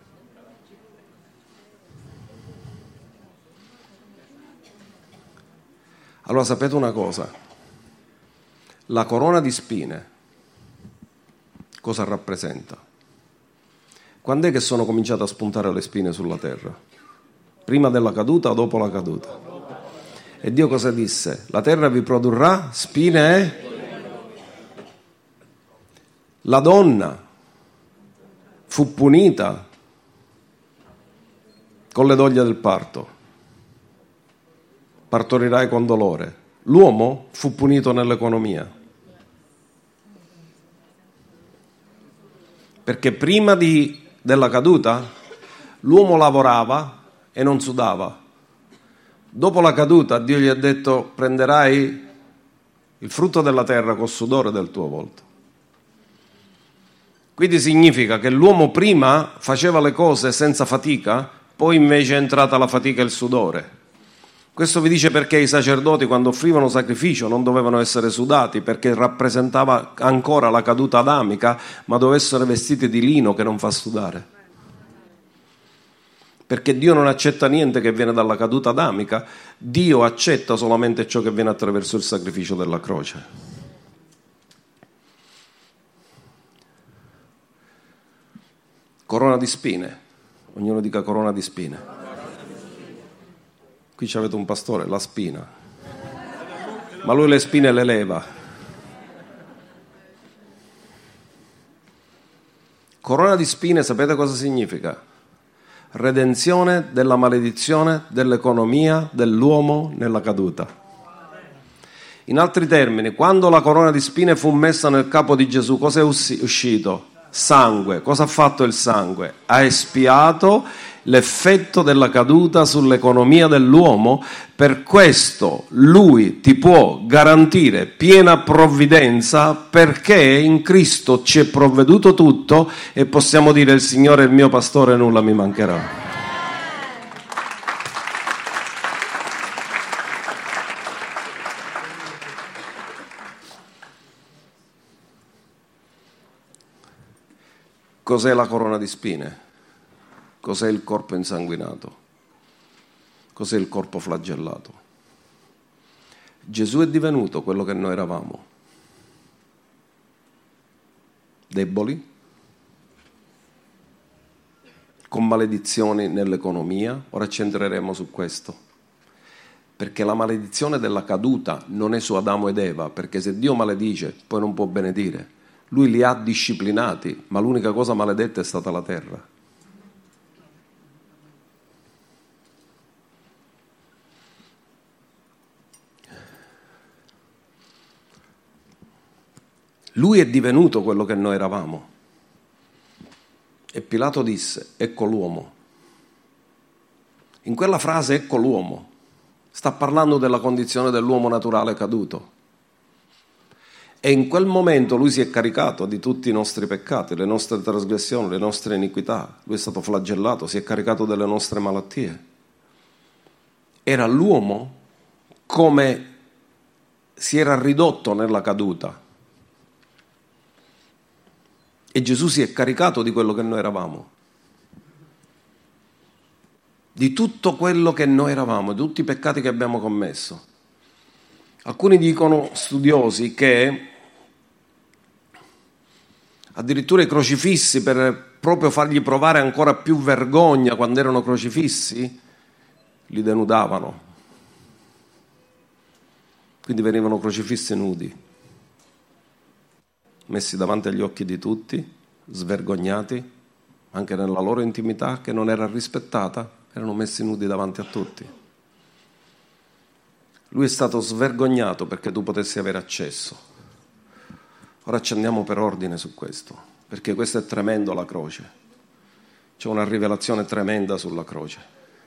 Allora sapete una cosa? La corona di spine cosa rappresenta? Quando è che sono cominciate a spuntare le spine sulla terra? Prima della caduta o dopo la caduta? E Dio cosa disse? La terra vi produrrà spine e... La donna fu punita con le doglie del parto. Partorirai con dolore. L'uomo fu punito nell'economia. Perché prima di, della caduta l'uomo lavorava e non sudava. Dopo la caduta Dio gli ha detto: prenderai il frutto della terra col sudore del tuo volto. Quindi significa che l'uomo prima faceva le cose senza fatica, poi invece è entrata la fatica e il sudore. Questo vi dice perché i sacerdoti, quando offrivano sacrificio, non dovevano essere sudati, perché rappresentava ancora la caduta adamica, ma dovevano essere vestiti di lino che non fa sudare. Perché Dio non accetta niente che viene dalla caduta adamica, Dio accetta solamente ciò che viene attraverso il sacrificio della croce. Corona di spine. Ognuno dica corona di spine. Qui c'avete un pastore, la spina. Ma lui le spine le leva. Corona di spine, sapete cosa significa? Redenzione della maledizione dell'economia dell'uomo nella caduta. In altri termini, quando la corona di spine fu messa nel capo di Gesù, cosa è uscito? Sangue. Cosa ha fatto il sangue? Ha espiato l'effetto della caduta sull'economia dell'uomo. Per questo lui ti può garantire piena provvidenza, perché in Cristo ci è provveduto tutto e possiamo dire: il Signore è il mio pastore, nulla mi mancherà. Cos'è la corona di spine? Cos'è il corpo insanguinato? Cos'è il corpo flagellato? Gesù è divenuto quello che noi eravamo. Deboli, con maledizioni nell'economia. Ora ci entreremo su questo. Perché la maledizione della caduta non è su Adamo ed Eva, perché se Dio maledice poi non può benedire. Lui li ha disciplinati, ma l'unica cosa maledetta è stata la terra. Lui è divenuto quello che noi eravamo. E Pilato disse: ecco l'uomo. In quella frase ecco l'uomo sta parlando della condizione dell'uomo naturale caduto. E in quel momento lui si è caricato di tutti i nostri peccati, le nostre trasgressioni, le nostre iniquità. Lui è stato flagellato, si è caricato delle nostre malattie. Era l'uomo come si era ridotto nella caduta. E Gesù si è caricato di quello che noi eravamo. Di tutto quello che noi eravamo, di tutti i peccati che abbiamo commesso. Alcuni dicono, studiosi, che addirittura i crocifissi, per proprio fargli provare ancora più vergogna quando erano crocifissi, li denudavano. Quindi venivano crocifissi nudi, messi davanti agli occhi di tutti, svergognati, anche nella loro intimità che non era rispettata, erano messi nudi davanti a tutti. Lui è stato svergognato perché tu potessi avere accesso. Ora ci andiamo per ordine su questo, perché questo è tremendo, la croce. C'è una rivelazione tremenda sulla croce.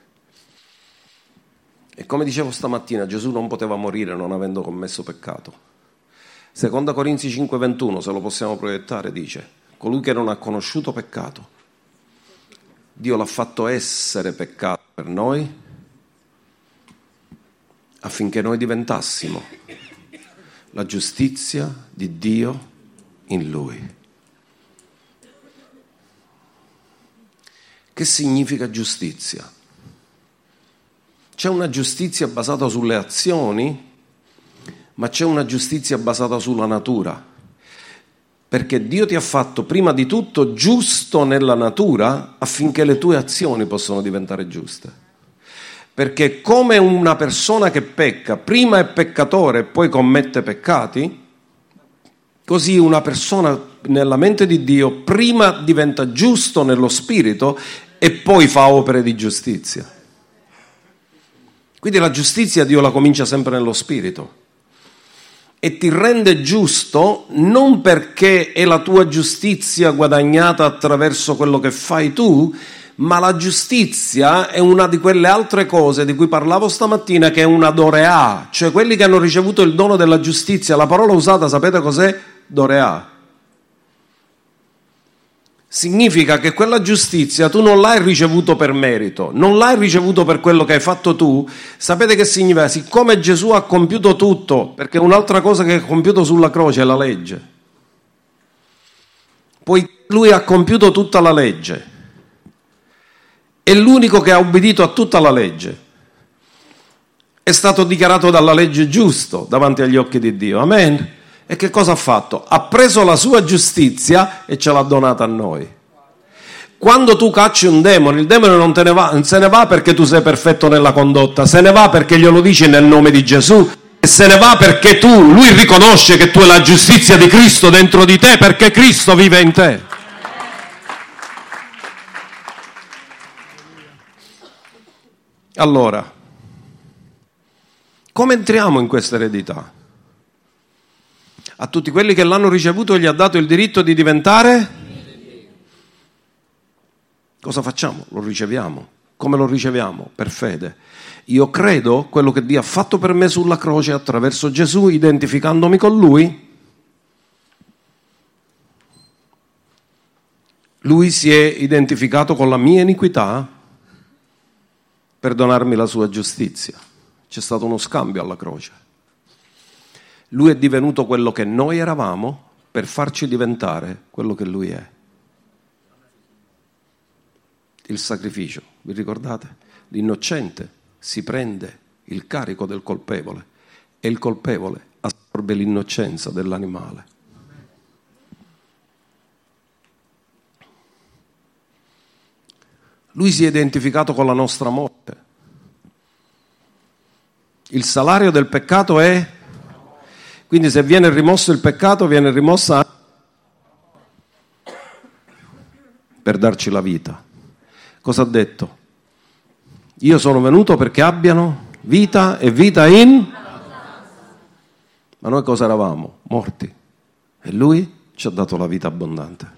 E come dicevo stamattina, Gesù non poteva morire non avendo commesso peccato. Seconda Corinzi cinque ventuno, se lo possiamo proiettare, dice: colui che non ha conosciuto peccato, Dio l'ha fatto essere peccato per noi, affinché noi diventassimo la giustizia di Dio in Lui. Che significa giustizia? C'è una giustizia basata sulle azioni, ma c'è una giustizia basata sulla natura. Perché Dio ti ha fatto prima di tutto giusto nella natura affinché le tue azioni possano diventare giuste. Perché come una persona che pecca prima è peccatore e poi commette peccati, così una persona nella mente di Dio prima diventa giusto nello spirito e poi fa opere di giustizia. Quindi la giustizia Dio la comincia sempre nello spirito e ti rende giusto non perché è la tua giustizia guadagnata attraverso quello che fai tu, ma la giustizia è una di quelle altre cose di cui parlavo stamattina, che è una dorea, cioè quelli che hanno ricevuto il dono della giustizia. La parola usata, sapete cos'è? Dorea. Significa che quella giustizia tu non l'hai ricevuto per merito, non l'hai ricevuto per quello che hai fatto tu. Sapete che significa? Siccome Gesù ha compiuto tutto, perché un'altra cosa che ha compiuto sulla croce è la legge. Poi lui ha compiuto tutta la legge. È l'unico che ha obbedito a tutta la legge. È stato dichiarato dalla legge giusto davanti agli occhi di Dio. Amen. E che cosa ha fatto? Ha preso la sua giustizia e ce l'ha donata a noi. Quando tu cacci un demone, il demone non, te ne va, non se ne va perché tu sei perfetto nella condotta, se ne va perché glielo dici nel nome di Gesù, e se ne va perché tu, lui riconosce che tu hai la giustizia di Cristo dentro di te, perché Cristo vive in te. Allora, come entriamo in questa eredità? A tutti quelli che l'hanno ricevuto gli ha dato il diritto di diventare? Cosa facciamo? Lo riceviamo. Come lo riceviamo? Per fede. Io credo quello che Dio ha fatto per me sulla croce attraverso Gesù, identificandomi con Lui. Lui si è identificato con la mia iniquità per donarmi la sua giustizia. C'è stato uno scambio alla croce. Lui è divenuto quello che noi eravamo per farci diventare quello che Lui è. Il sacrificio, vi ricordate? L'innocente si prende il carico del colpevole e il colpevole assorbe l'innocenza dell'animale. Lui si è identificato con la nostra morte. Il salario del peccato è... Quindi se viene rimosso il peccato, viene rimossa per darci la vita. Cosa ha detto? Io sono venuto perché abbiano vita e vita in... Ma noi cosa eravamo? Morti. E Lui ci ha dato la vita abbondante.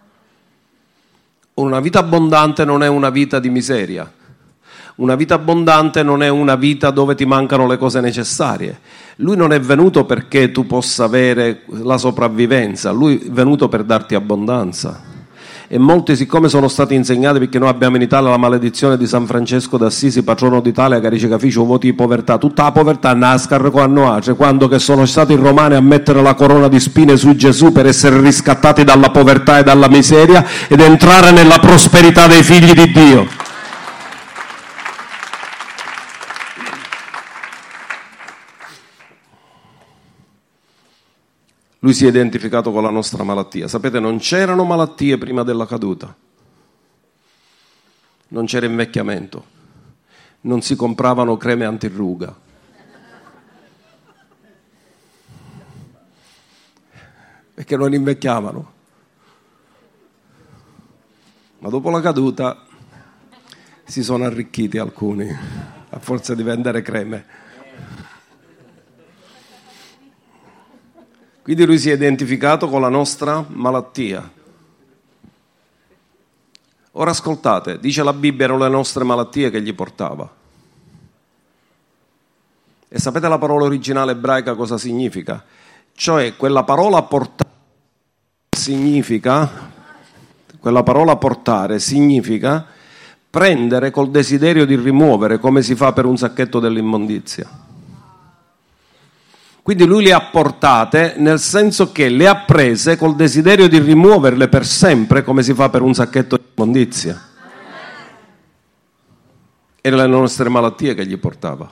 Una vita abbondante non è una vita di miseria. Una vita abbondante non è una vita dove ti mancano le cose necessarie. Lui non è venuto perché tu possa avere la sopravvivenza, Lui è venuto per darti abbondanza. E molti, siccome sono stati insegnati, perché noi abbiamo in Italia la maledizione di San Francesco d'Assisi, patrono d'Italia, che dice che voti di povertà, tutta la povertà nascar quando ace, quando che sono stati i romani a mettere la corona di spine su Gesù per essere riscattati dalla povertà e dalla miseria ed entrare nella prosperità dei figli di Dio. Lui si è identificato con la nostra malattia. Sapete, non c'erano malattie prima della caduta. Non c'era invecchiamento. Non si compravano creme antirruga. Perché non invecchiavano. Ma dopo la caduta si sono arricchiti alcuni, a forza di vendere creme. Quindi lui si è identificato con la nostra malattia. Ora ascoltate, dice la Bibbia, erano le nostre malattie che gli portava. E sapete la parola originale ebraica cosa significa? Cioè quella parola portare significa, quella parola portare significa prendere col desiderio di rimuovere, come si fa per un sacchetto dell'immondizia. Quindi lui le ha portate nel senso che le ha prese col desiderio di rimuoverle per sempre, come si fa per un sacchetto di immondizia. Erano le nostre malattie che gli portava.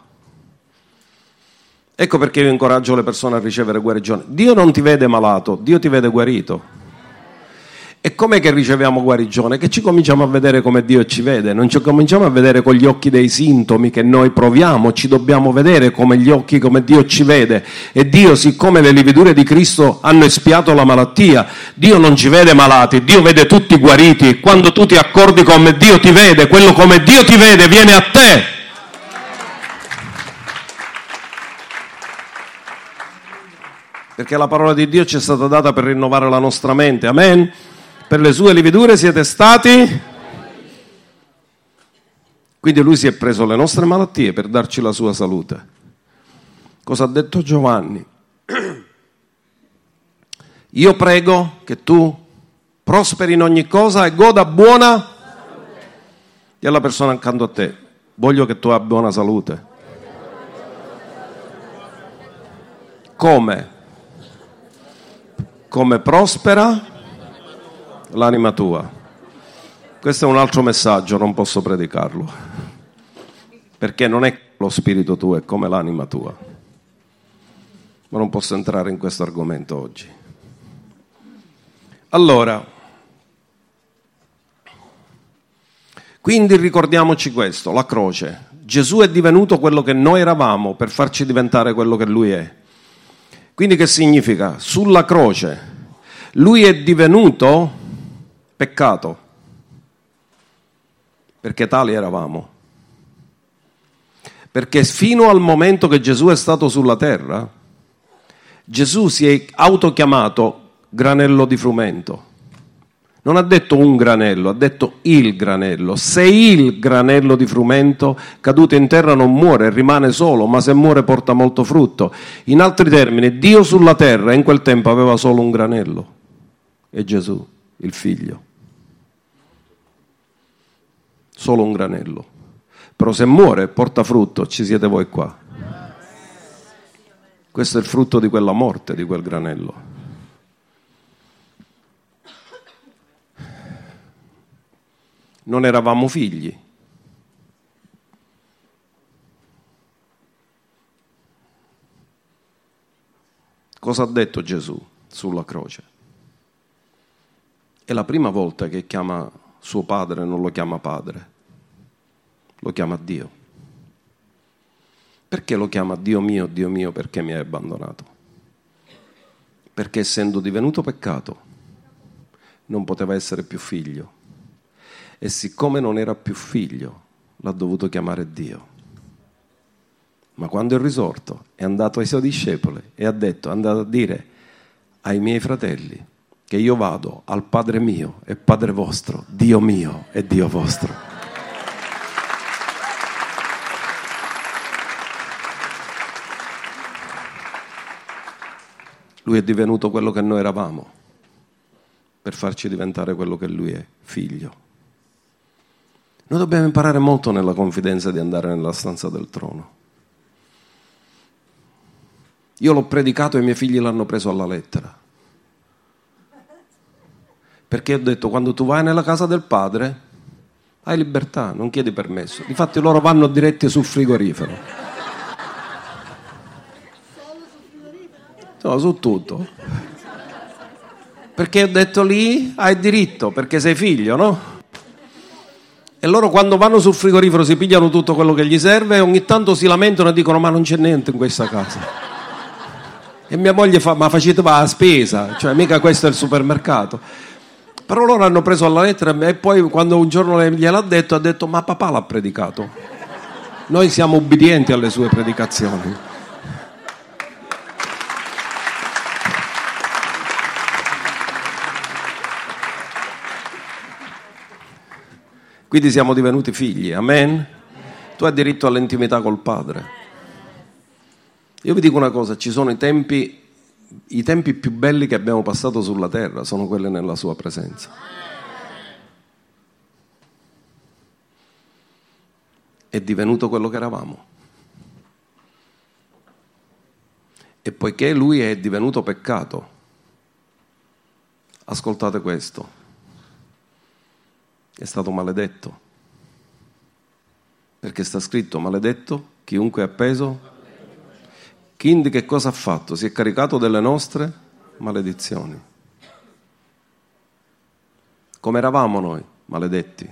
Ecco perché io incoraggio le persone a ricevere guarigione. Dio non ti vede malato, Dio ti vede guarito. E com'è che riceviamo guarigione? Che ci cominciamo a vedere come Dio ci vede, non ci cominciamo a vedere con gli occhi dei sintomi che noi proviamo, ci dobbiamo vedere come gli occhi, come Dio ci vede. E Dio, siccome le lividure di Cristo hanno espiato la malattia, Dio non ci vede malati, Dio vede tutti guariti. Quando tu ti accordi come Dio ti vede, quello come Dio ti vede viene a te. Perché la parola di Dio ci è stata data per rinnovare la nostra mente, amen? Per le sue lividure siete stati. Quindi lui si è preso le nostre malattie per darci la sua salute. Cosa ha detto Giovanni? Io prego che tu prosperi in ogni cosa e goda buona salute. E alla persona accanto a te, voglio che tu abbia buona salute. Come? Come prospera l'anima tua. Questo è un altro messaggio, non posso predicarlo, perché non è lo spirito tuo, è come l'anima tua. Ma non posso entrare in questo argomento oggi. Allora, Quindi ricordiamoci questo, la croce. Gesù è divenuto quello che noi eravamo per farci diventare quello che Lui è. Quindi che significa? Sulla croce Lui è divenuto peccato, perché tali eravamo. Perché fino al momento che Gesù è stato sulla terra, Gesù si è autochiamato granello di frumento. Non ha detto un granello, ha detto il granello. Se il granello di frumento caduto in terra non muore, rimane solo, ma se muore porta molto frutto. In altri termini, Dio sulla terra in quel tempo aveva solo un granello, e Gesù, il figlio. Solo un granello. Però se muore porta frutto, ci siete voi qua. Questo è il frutto di quella morte, di quel granello. Non eravamo figli. Cosa ha detto Gesù sulla croce? È la prima volta che chiama suo padre, non lo chiama padre, lo chiama Dio. Perché lo chiama Dio mio, Dio mio, perché mi hai abbandonato? Perché essendo divenuto peccato non poteva essere più figlio. E siccome non era più figlio, l'ha dovuto chiamare Dio. Ma quando è risorto, è andato ai suoi discepoli e ha detto, è andato a dire ai miei fratelli che io vado al Padre mio e Padre vostro, Dio mio e Dio vostro. Lui è divenuto quello che noi eravamo per farci diventare quello che Lui è, figlio. Noi dobbiamo imparare molto nella confidenza di andare nella stanza del trono. Io l'ho predicato e i miei figli l'hanno preso alla lettera. Perché ho detto, quando tu vai nella casa del Padre, hai libertà, non chiedi permesso. Difatti loro vanno diretti sul frigorifero. No, su tutto. Perché ho detto lì hai diritto, perché sei figlio, no? E loro quando vanno sul frigorifero si pigliano tutto quello che gli serve e ogni tanto si lamentano e dicono ma non c'è niente in questa casa. E mia moglie fa ma facete va a spesa, cioè mica questo è il supermercato. Però loro hanno preso alla lettera e poi quando un giorno gliel'ha detto ha detto ma papà l'ha predicato. Noi siamo ubbidienti alle sue predicazioni. Quindi siamo divenuti figli, amen? Tu hai diritto all'intimità col Padre. Io vi dico una cosa, ci sono i tempi, i tempi più belli che abbiamo passato sulla terra, sono quelli nella sua presenza. È divenuto quello che eravamo. E poiché Lui è divenuto peccato, ascoltate questo. È stato maledetto, perché sta scritto maledetto chiunque è appeso. Quindi che cosa ha fatto? Si è caricato delle nostre maledizioni. Come eravamo noi, maledetti,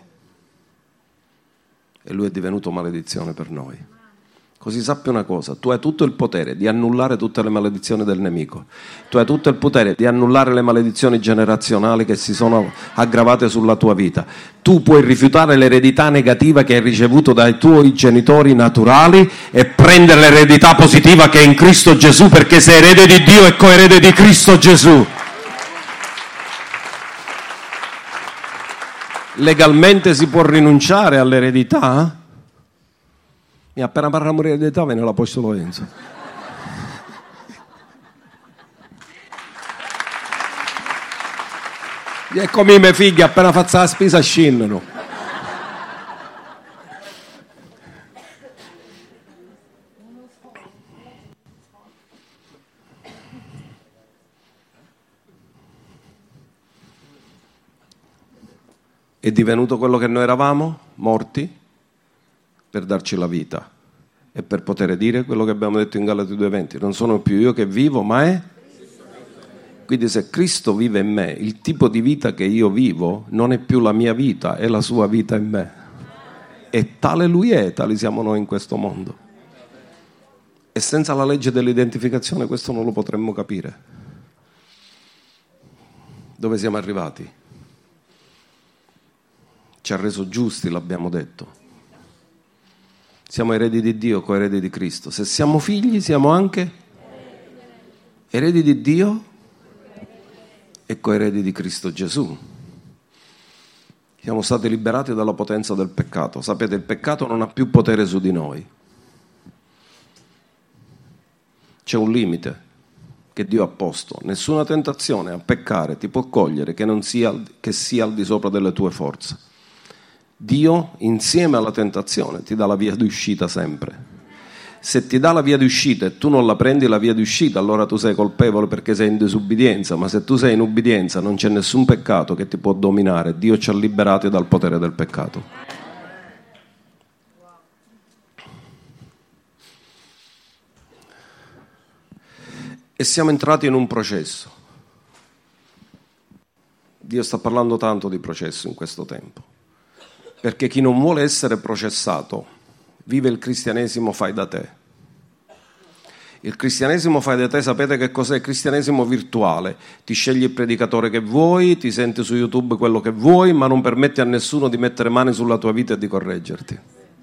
e Lui è divenuto maledizione per noi. Così sappi una cosa, tu hai tutto il potere di annullare tutte le maledizioni del nemico, tu hai tutto il potere di annullare le maledizioni generazionali che si sono aggravate sulla tua vita. Tu puoi rifiutare l'eredità negativa che hai ricevuto dai tuoi genitori naturali e prendere l'eredità positiva che è in Cristo Gesù, perché sei erede di Dio e coerede di Cristo Gesù. Legalmente si può rinunciare all'eredità? Mi appena parliamo di eredità viene l'Apostolo Enzo. E come i miei figli appena faccio la spesa scendono. È divenuto quello che noi eravamo, morti, per darci la vita e per poter dire quello che abbiamo detto in Galati due venti, non sono più io che vivo, ma è Quindi se Cristo vive in me, il tipo di vita che io vivo non è più la mia vita, è la sua vita in me. e tale lui è, tali siamo noi in questo mondo. E senza la legge dell'identificazione questo non lo potremmo capire. Dove siamo arrivati? Ci ha reso giusti, l'abbiamo detto. Siamo eredi di Dio, coeredi di Cristo. Se siamo figli, siamo anche eredi di Dio e coeredi di Cristo Gesù. Siamo stati liberati dalla potenza del peccato. Sapete, il peccato non ha più potere su di noi. C'è un limite che Dio ha posto. Nessuna tentazione a peccare ti può cogliere che non sia, che sia al di sopra delle tue forze. Dio, insieme alla tentazione, ti dà la via di uscita sempre. Se ti dà la via di uscita e tu non la prendi la via di uscita, allora tu sei colpevole perché sei in disubbidienza, ma se tu sei in ubbidienza non c'è nessun peccato che ti può dominare. Dio ci ha liberati dal potere del peccato. E siamo entrati in un processo. Dio sta parlando tanto di processo in questo tempo, perché chi non vuole essere processato vive il cristianesimo fai da te. Il cristianesimo fai da te, sapete che cos'è? Il cristianesimo virtuale. Ti scegli il predicatore che vuoi, ti senti su YouTube quello che vuoi, ma non permetti a nessuno di mettere mani sulla tua vita e di correggerti.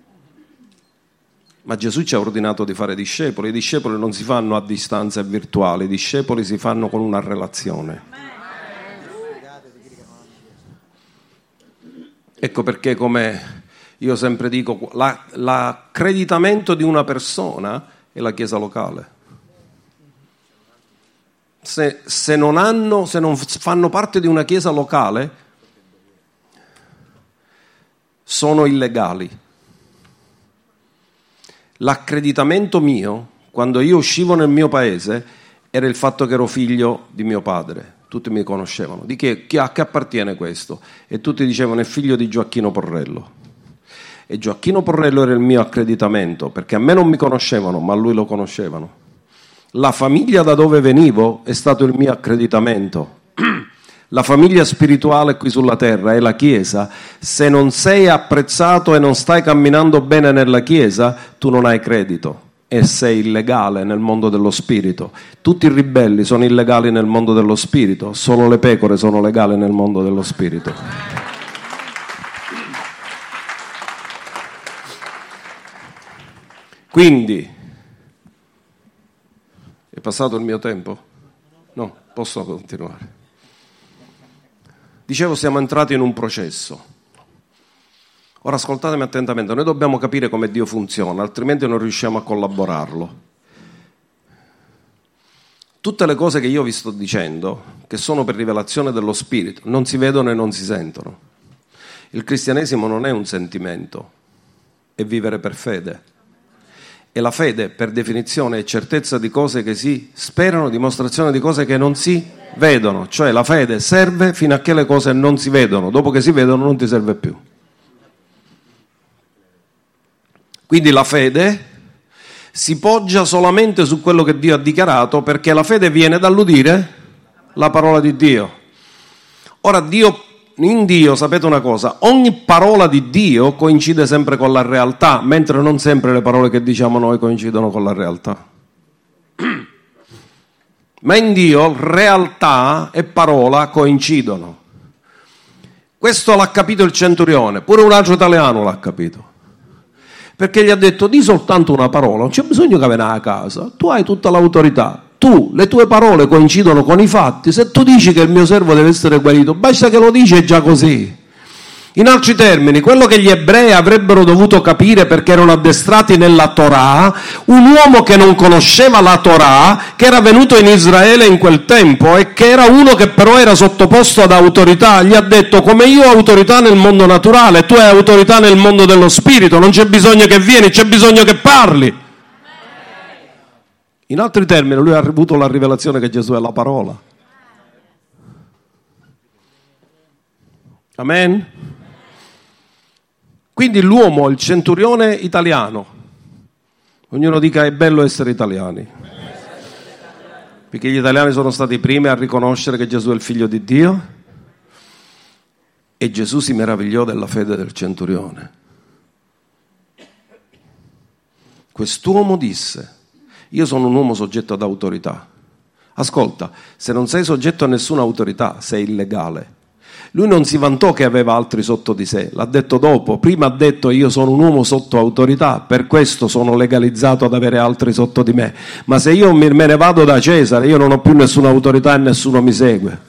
Ma Gesù ci ha ordinato di fare discepoli. I discepoli non si fanno a distanza e virtuali, i discepoli si fanno con una relazione. Ecco perché, come io sempre dico, la, l'accreditamento di una persona è la chiesa locale. Se, se non hanno, se non fanno parte di una chiesa locale, sono illegali. L'accreditamento mio, quando io uscivo nel mio paese, era il fatto che ero figlio di mio padre. Tutti mi conoscevano. Di che, chi, a che appartiene questo? E tutti dicevano: è figlio di Gioacchino Porrello. E Gioacchino Porrello era il mio accreditamento, perché a me non mi conoscevano, ma a lui lo conoscevano. La famiglia da dove venivo è stato il mio accreditamento. La famiglia spirituale qui sulla terra è la Chiesa. Se non sei apprezzato e non stai camminando bene nella Chiesa, tu non hai credito e sei illegale nel mondo dello spirito. Tutti i ribelli sono illegali nel mondo dello spirito, solo le pecore sono legali nel mondo dello spirito. Quindi, è passato il mio tempo? No, posso continuare. Dicevo, siamo entrati in un processo. Ora ascoltatemi attentamente, noi dobbiamo capire come Dio funziona, altrimenti non riusciamo a collaborarlo. Tutte le cose che io vi sto dicendo, che sono per rivelazione dello Spirito, non si vedono e non si sentono. Il cristianesimo non è un sentimento, è vivere per fede. E la fede, per definizione, è certezza di cose che si sperano, dimostrazione di cose che non si vedono. Cioè la fede serve fino a che le cose non si vedono, dopo che si vedono non ti serve più. Quindi la fede si poggia solamente su quello che Dio ha dichiarato, perché la fede viene dall'udire la parola di Dio. Ora Dio, in Dio, sapete una cosa, ogni parola di Dio coincide sempre con la realtà, mentre non sempre le parole che diciamo noi coincidono con la realtà. Ma in Dio realtà e parola coincidono. Questo l'ha capito il centurione, pure un altro italiano l'ha capito. Perché gli ha detto: di soltanto una parola, non c'è bisogno che ve ne a casa, tu hai tutta l'autorità, tu, le tue parole coincidono con i fatti, se tu dici che il mio servo deve essere guarito, basta che lo dici, è già così. In altri termini, quello che gli ebrei avrebbero dovuto capire, perché erano addestrati nella Torah, un uomo che non conosceva la Torah, che era venuto in Israele in quel tempo e che era uno che però era sottoposto ad autorità, gli ha detto: come io ho autorità nel mondo naturale, tu hai autorità nel mondo dello spirito, non c'è bisogno che vieni, c'è bisogno che parli. In altri termini, lui ha avuto la rivelazione che Gesù è la parola. Amen? Quindi l'uomo, il centurione italiano, ognuno dica: è bello essere italiani, perché gli italiani sono stati i primi a riconoscere che Gesù è il figlio di Dio, e Gesù si meravigliò della fede del centurione. Quest'uomo disse: io sono un uomo soggetto ad autorità. Ascolta, se non sei soggetto a nessuna autorità, sei illegale. Lui non si vantò che aveva altri sotto di sé, l'ha detto dopo. Prima ha detto: io sono un uomo sotto autorità, per questo sono legalizzato ad avere altri sotto di me. Ma se io me ne vado da Cesare, io non ho più nessuna autorità e nessuno mi segue.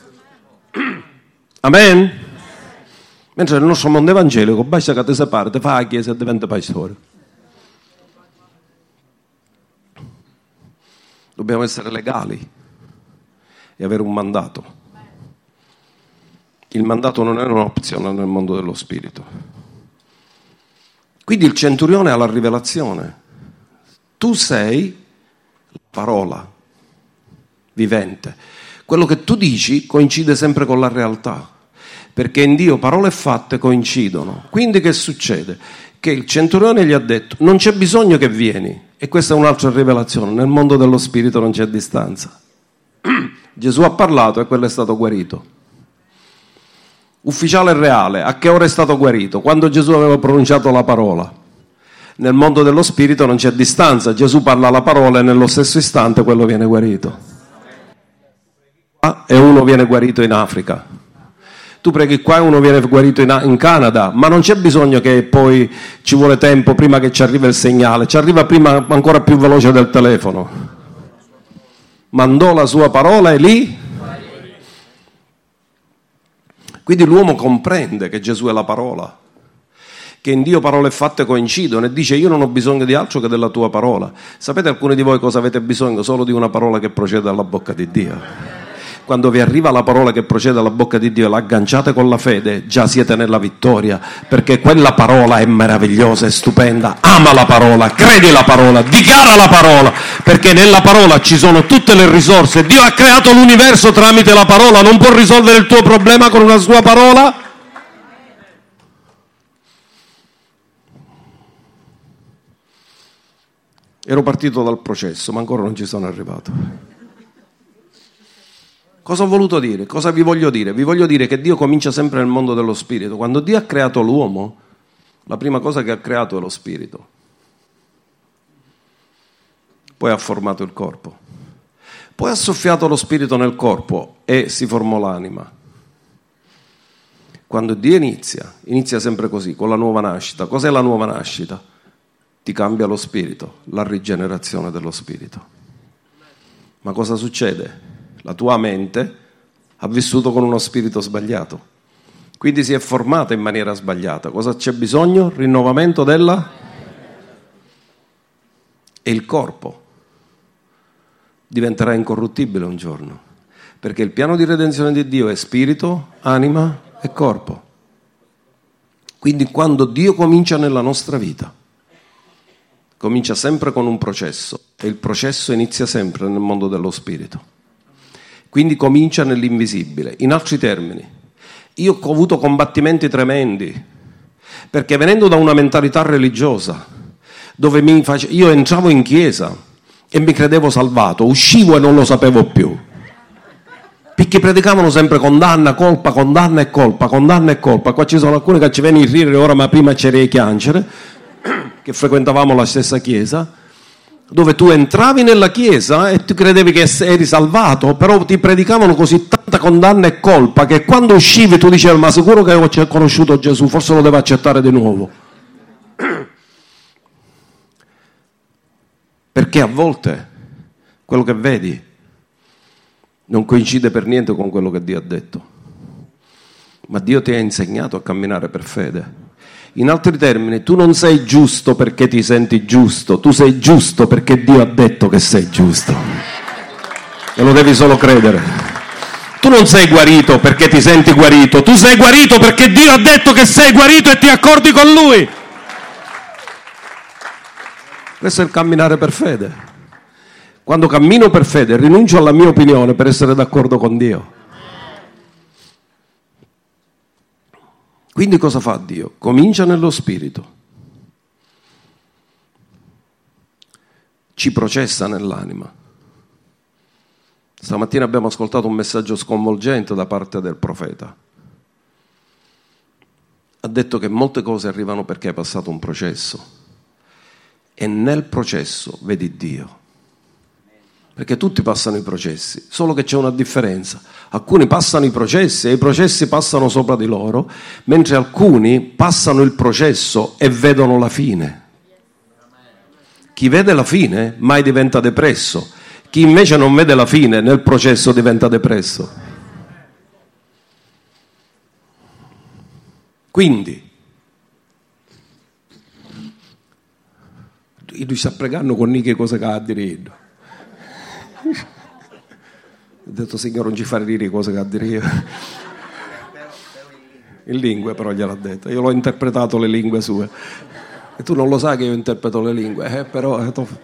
Amen? Mentre nel nostro mondo evangelico basta che ti separi, ti fa la chiesa e diventa pastore. Dobbiamo essere legali e avere un mandato. Il mandato non è un'opzione nel mondo dello spirito. Quindi il centurione ha la rivelazione. Tu sei la parola vivente. Quello che tu dici coincide sempre con la realtà, perché in Dio parole fatte coincidono. Quindi che succede? Che il centurione gli ha detto: non c'è bisogno che vieni. E questa è un'altra rivelazione. Nel mondo dello spirito non c'è distanza. Gesù ha parlato e quello è stato guarito. Ufficiale reale, a che ora è stato guarito? Quando Gesù aveva pronunciato la parola. Nel mondo dello spirito non c'è distanza. Gesù parla la parola e nello stesso istante quello viene guarito. E uno viene guarito in Africa. Tu preghi qua e uno viene guarito in, in Canada, ma non c'è bisogno che poi ci vuole tempo prima che ci arriva il segnale, ci arriva prima ancora più veloce del telefono. Mandò la sua parola e lì. Quindi l'uomo comprende che Gesù è la parola, che in Dio parole fatte coincidono, e dice: io non ho bisogno di altro che della tua parola. Sapete alcuni di voi cosa avete bisogno? Solo di una parola che procede dalla bocca di Dio. Quando vi arriva la parola che procede dalla bocca di Dio e l'agganciate con la fede, già siete nella vittoria, perché quella parola è meravigliosa e stupenda. Ama la parola, credi la parola, dichiara la parola, perché nella parola ci sono tutte le risorse. Dio ha creato l'universo tramite la parola. Non può risolvere il tuo problema con una sua parola? Ero partito dal processo, ma ancora non ci sono arrivato. Cosa ho voluto dire? Cosa vi voglio dire? Vi voglio dire che Dio comincia sempre nel mondo dello spirito. Quando Dio ha creato l'uomo, la prima cosa che ha creato è lo spirito. Poi ha formato il corpo. Poi ha soffiato lo spirito nel corpo e si formò l'anima. Quando Dio inizia, inizia sempre così, con la nuova nascita. Cos'è la nuova nascita? Ti cambia lo spirito, la rigenerazione dello spirito. Ma cosa succede? La tua mente ha vissuto con uno spirito sbagliato, quindi si è formata in maniera sbagliata. Cosa c'è bisogno? Rinnovamento della... E il corpo diventerà incorruttibile un giorno, perché il piano di redenzione di Dio è spirito, anima e corpo. Quindi quando Dio comincia nella nostra vita, comincia sempre con un processo, e il processo inizia sempre nel mondo dello spirito. Quindi comincia nell'invisibile. In altri termini, io ho avuto combattimenti tremendi, perché venendo da una mentalità religiosa, dove mi face... io entravo in chiesa e mi credevo salvato, uscivo e non lo sapevo più, perché predicavano sempre condanna, colpa, condanna e colpa, condanna e colpa. Qua ci sono alcuni che ci vengono a ridere ora, ma prima c'era i chiancere, che frequentavamo la stessa chiesa, dove tu entravi nella chiesa e tu credevi che eri salvato, però ti predicavano così tanta condanna e colpa che quando uscivi tu dicevi: ma sicuro che ho conosciuto Gesù, forse lo devo accettare di nuovo. Perché a volte quello che vedi non coincide per niente con quello che Dio ha detto, ma Dio ti ha insegnato a camminare per fede. In altri termini, tu non sei giusto perché ti senti giusto, tu sei giusto perché Dio ha detto che sei giusto. E lo devi solo credere. Tu non sei guarito perché ti senti guarito, tu sei guarito perché Dio ha detto che sei guarito e ti accordi con Lui. Questo è il camminare per fede. Quando cammino per fede, rinuncio alla mia opinione per essere d'accordo con Dio. Quindi cosa fa Dio? Comincia nello spirito, ci processa nell'anima. Stamattina abbiamo ascoltato un messaggio sconvolgente da parte del profeta. Ha detto che molte cose arrivano perché è passato un processo. e nel processo vedi Dio. Perché tutti passano i processi, solo che c'è una differenza. Alcuni passano i processi e i processi passano sopra di loro, mentre alcuni passano il processo e vedono la fine. Chi vede la fine mai diventa depresso. Chi invece non vede la fine nel processo diventa depresso. Quindi, lui sta pregando con Nichi cosa che ha diritto. Ho detto, Signore, non ci fare dire cose che ha dire io. In lingue però gliel'ha detto. Io l'ho interpretato le lingue sue. E tu non lo sai che io interpreto le lingue, eh, però... Eh, to...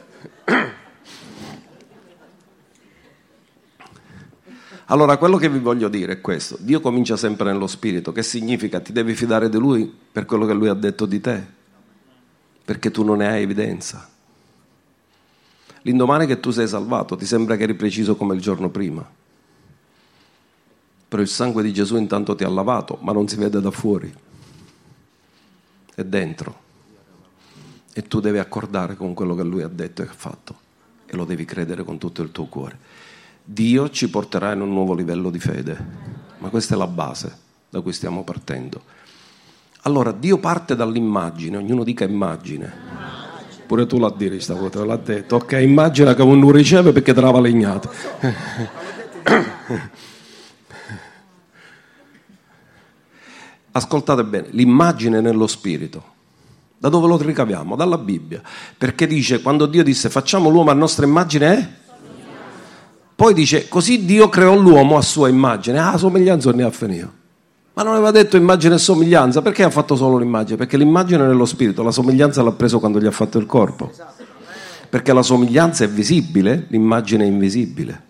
Allora, quello che vi voglio dire è questo. Dio comincia sempre nello spirito. Che significa? Ti devi fidare di Lui per quello che Lui ha detto di te. Perché tu non ne hai evidenza. L'indomani che tu sei salvato ti sembra che eri preciso come il giorno prima, però il sangue di Gesù intanto ti ha lavato, ma non si vede da fuori, è dentro, e tu devi accordare con quello che Lui ha detto e ha fatto, e lo devi credere con tutto il tuo cuore. Dio ci porterà in un nuovo livello di fede, ma questa è la base da cui stiamo partendo. Allora Dio parte dall'immagine, ognuno dica immagine. Pure tu la dire sta cosa, l'ha detto. Ok, immagina che uno riceve perché trava legnate. Ascoltate bene, l'immagine nello spirito. Da dove lo ricaviamo? Dalla Bibbia. Perché dice, quando Dio disse facciamo l'uomo a nostra immagine, eh? Poi dice, così Dio creò l'uomo a sua immagine. Ah, somiglianza ne ha finito. Ma non aveva detto immagine e somiglianza, perché ha fatto solo l'immagine? Perché l'immagine è nello spirito, la somiglianza l'ha preso quando gli ha fatto il corpo. Perché la somiglianza è visibile, l'immagine è invisibile.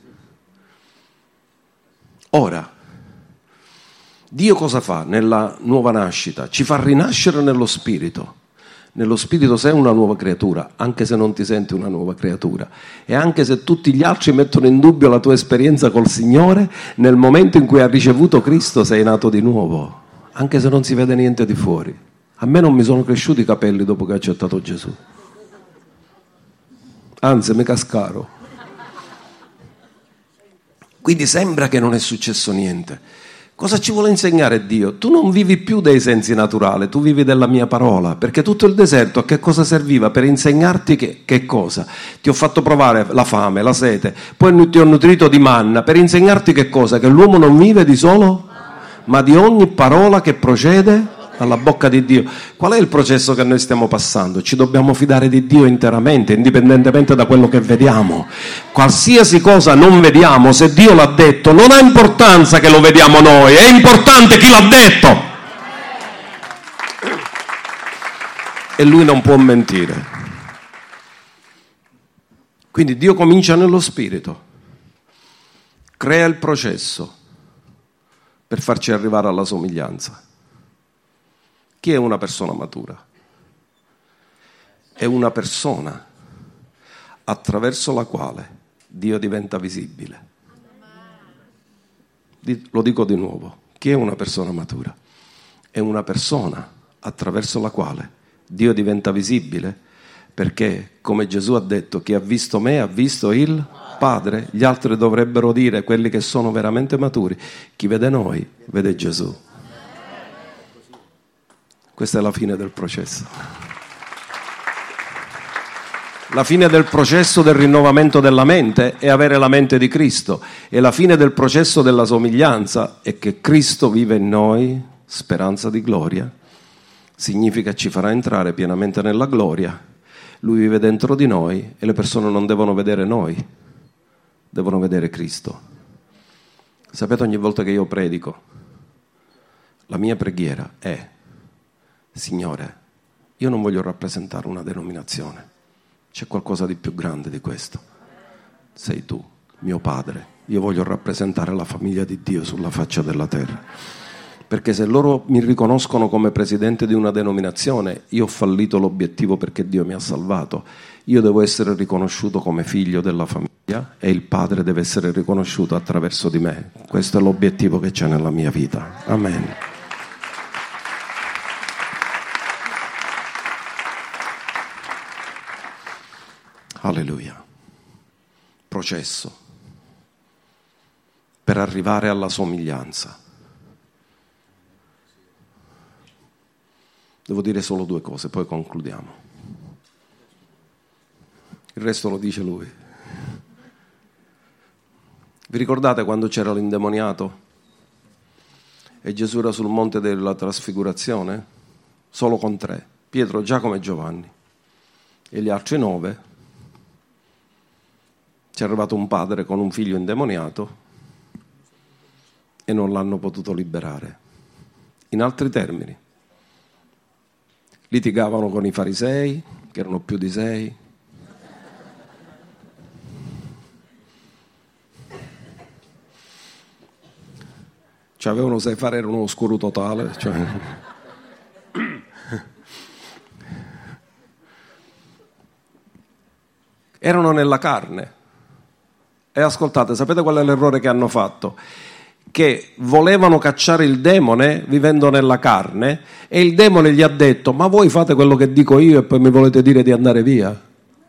Ora, Dio cosa fa nella nuova nascita? Ci fa rinascere nello spirito. Nello spirito sei una nuova creatura, anche se non ti senti una nuova creatura. E anche se tutti gli altri mettono in dubbio la tua esperienza col Signore, nel momento in cui hai ricevuto Cristo sei nato di nuovo, anche se non si vede niente di fuori. A me non mi sono cresciuti i capelli dopo che ho accettato Gesù. Anzi, mi cascaro. Quindi sembra che non è successo niente. Cosa ci vuole insegnare Dio? Tu non vivi più dei sensi naturali, tu vivi della mia parola, perché tutto il deserto a che cosa serviva? Per insegnarti che, che cosa? Ti ho fatto provare la fame, la sete, poi ti ho nutrito di manna, per insegnarti che cosa? Che l'uomo non vive di solo, ma di ogni parola che procede dalla bocca di Dio. Qual è il processo che noi stiamo passando? Ci dobbiamo fidare di Dio interamente, indipendentemente da quello che vediamo. Qualsiasi cosa non vediamo, se Dio l'ha detto, non ha importanza che lo vediamo noi, è importante chi l'ha detto. E Lui non può mentire. Quindi Dio comincia nello spirito, crea il processo per farci arrivare alla somiglianza. Chi è una persona matura? È una persona attraverso la quale Dio diventa visibile. Lo dico di nuovo. Chi è una persona matura? È una persona attraverso la quale Dio diventa visibile, perché, come Gesù ha detto, chi ha visto me ha visto il Padre. Gli altri dovrebbero dire, quelli che sono veramente maturi, chi vede noi vede Gesù. Questa è la fine del processo. La fine del processo del rinnovamento della mente è avere la mente di Cristo, e la fine del processo della somiglianza è che Cristo vive in noi, speranza di gloria, significa ci farà entrare pienamente nella gloria. Lui vive dentro di noi e le persone non devono vedere noi, devono vedere Cristo. Sapete, ogni volta che io predico, la mia preghiera è: Signore, io non voglio rappresentare una denominazione, c'è qualcosa di più grande di questo. Sei tu, mio Padre, io voglio rappresentare la famiglia di Dio sulla faccia della terra. Perché se loro mi riconoscono come presidente di una denominazione, io ho fallito l'obiettivo, perché Dio mi ha salvato. Io devo essere riconosciuto come figlio della famiglia e il Padre deve essere riconosciuto attraverso di me. Questo è l'obiettivo che c'è nella mia vita. Amen. Alleluia. Processo per arrivare alla somiglianza. Devo dire solo due cose, poi concludiamo. Il resto lo dice lui. Vi ricordate quando c'era l'indemoniato e Gesù era sul monte della trasfigurazione? Solo con tre, Pietro, Giacomo e Giovanni. E gli altri nove, c'è arrivato un padre con un figlio indemoniato e non l'hanno potuto liberare. In altri termini, litigavano con i farisei, che erano più di sei. Cioè avevano sei fare, era uno oscuro totale. Cioè. Erano nella carne. E ascoltate, sapete qual è l'errore che hanno fatto? Che volevano cacciare il demone vivendo nella carne e il demone gli ha detto: ma voi fate quello che dico io e poi mi volete dire di andare via?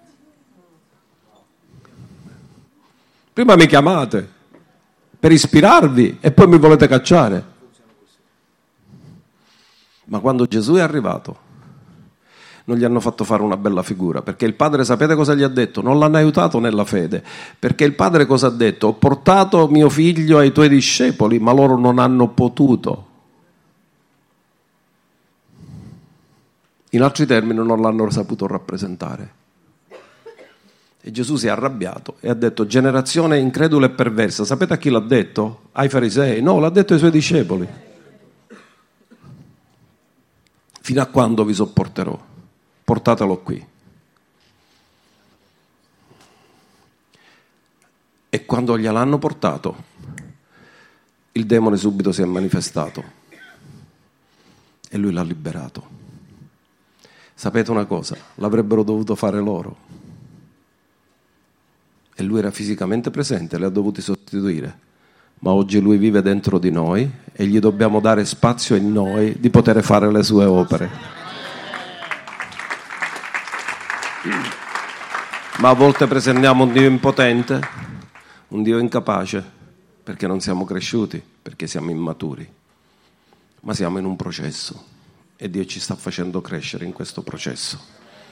Prima mi chiamate per ispirarvi e poi mi volete cacciare. Ma quando Gesù è arrivato non gli hanno fatto fare una bella figura, perché il padre, sapete cosa gli ha detto? Non l'hanno aiutato nella fede, perché il padre cosa ha detto? Ho portato mio figlio ai tuoi discepoli, ma loro non hanno potuto. In altri termini, non l'hanno saputo rappresentare. E Gesù si è arrabbiato e ha detto: generazione incredula e perversa. Sapete a chi l'ha detto? Ai farisei? No, l'ha detto ai suoi discepoli. Fino a quando vi sopporterò? Portatelo qui. E quando gliel'hanno portato, il demone subito si è manifestato e lui l'ha liberato. Sapete una cosa? L'avrebbero dovuto fare loro. E lui era fisicamente presente, li ha dovuti sostituire. Ma oggi lui vive dentro di noi e gli dobbiamo dare spazio in noi di poter fare le sue opere. Ma a volte presentiamo un Dio impotente, un Dio incapace, perché non siamo cresciuti, perché siamo immaturi. Ma siamo in un processo e Dio ci sta facendo crescere in questo processo.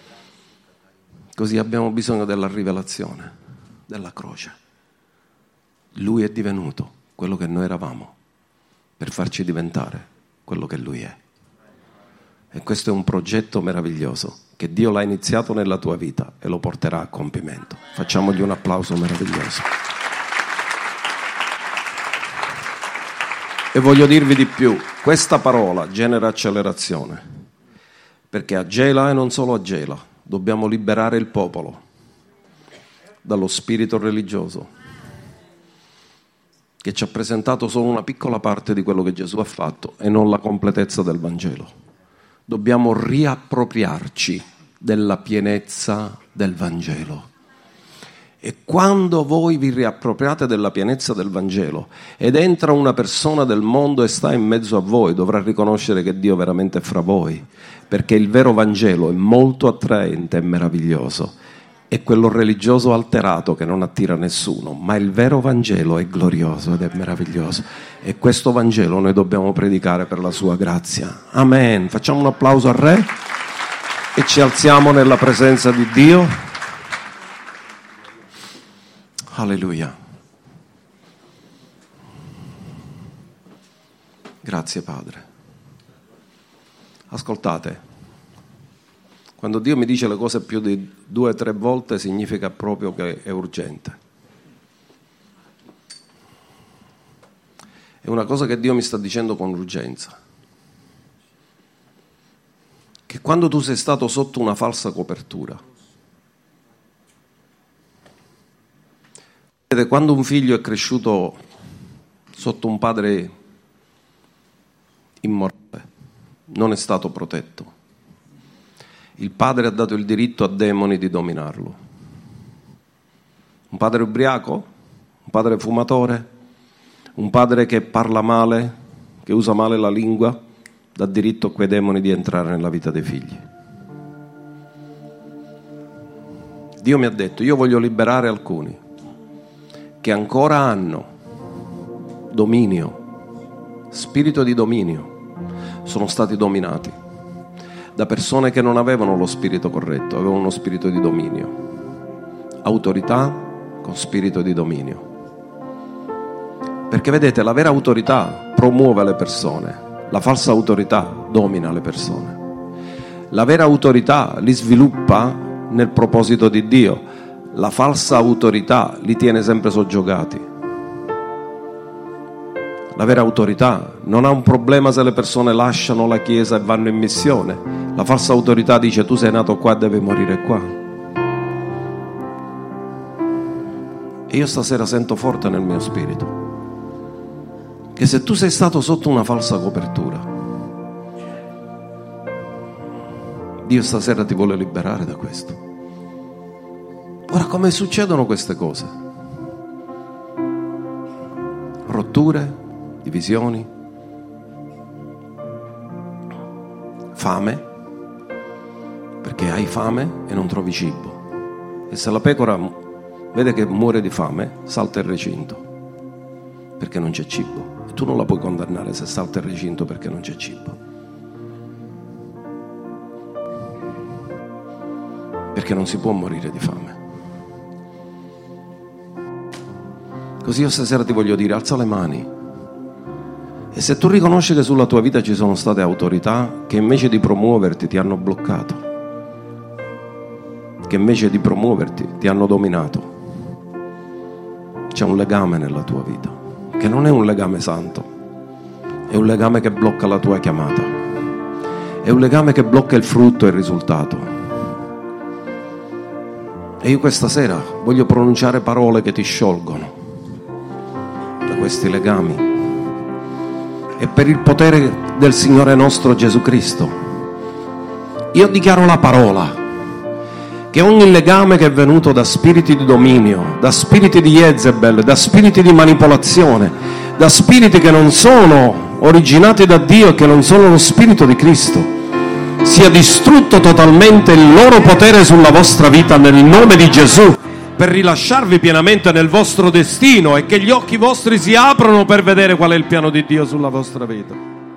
Così abbiamo bisogno della rivelazione, della croce. Lui è divenuto quello che noi eravamo per farci diventare quello che Lui è. E questo è un progetto meraviglioso che Dio l'ha iniziato nella tua vita e lo porterà a compimento. Facciamogli un applauso meraviglioso. E voglio dirvi di più, questa parola genera accelerazione, perché a Gela e non solo a Gela dobbiamo liberare il popolo dallo spirito religioso che ci ha presentato solo una piccola parte di quello che Gesù ha fatto e non la completezza del Vangelo. Dobbiamo riappropriarci della pienezza del Vangelo. E quando voi vi riappropriate della pienezza del Vangelo ed entra una persona del mondo e sta in mezzo a voi, dovrà riconoscere che Dio veramente è fra voi, perché il vero Vangelo è molto attraente e meraviglioso. È quello religioso alterato che non attira nessuno, ma il vero Vangelo è glorioso ed è meraviglioso. E questo Vangelo noi dobbiamo predicare per la sua grazia. Amen. Facciamo un applauso al Re e ci alziamo nella presenza di Dio. Alleluia. Grazie Padre. Ascoltate. Quando Dio mi dice le cose più di due o tre volte significa proprio che è urgente. È una cosa che Dio mi sta dicendo con urgenza. Che quando tu sei stato sotto una falsa copertura, vedete, quando un figlio è cresciuto sotto un padre immorale, non è stato protetto. Il padre ha dato il diritto a demoni di dominarlo. Un padre ubriaco, un padre fumatore, un padre che parla male, che usa male la lingua, dà diritto a quei demoni di entrare nella vita dei figli. Dio mi ha detto, io voglio liberare alcuni che ancora hanno dominio, spirito di dominio, sono stati dominati da persone che non avevano lo spirito corretto, avevano uno spirito di dominio, autorità con spirito di dominio. Perché vedete, la vera autorità promuove le persone, la falsa autorità domina le persone. La vera autorità li sviluppa nel proposito di Dio, la falsa autorità li tiene sempre soggiogati. La vera autorità non ha un problema se le persone lasciano la chiesa e vanno in missione. La falsa autorità dice tu sei nato qua e devi morire qua. E io stasera sento forte nel mio spirito che se tu sei stato sotto una falsa copertura, Dio stasera ti vuole liberare da questo. Ora, come succedono queste cose? Rotture, divisioni, fame, perché hai fame e non trovi cibo. E se la pecora vede che muore di fame, salta il recinto, perché non c'è cibo. E tu non la puoi condannare se salta il recinto perché non c'è cibo. Perché non si può morire di fame. Così io stasera ti voglio dire, alza le mani. E se tu riconosci che sulla tua vita ci sono state autorità che invece di promuoverti ti hanno bloccato, che invece di promuoverti ti hanno dominato, c'è un legame nella tua vita, che non è un legame santo, è un legame che blocca la tua chiamata, è un legame che blocca il frutto e il risultato. E io questa sera voglio pronunciare parole che ti sciolgono da questi legami. E per il potere del Signore nostro Gesù Cristo, io dichiaro la parola, che ogni legame che è venuto da spiriti di dominio, da spiriti di Jezebel, da spiriti di manipolazione, da spiriti che non sono originati da Dio e che non sono lo spirito di Cristo, sia distrutto totalmente il loro potere sulla vostra vita nel nome di Gesù, per rilasciarvi pienamente nel vostro destino e che gli occhi vostri si aprono per vedere qual è il piano di Dio sulla vostra vita.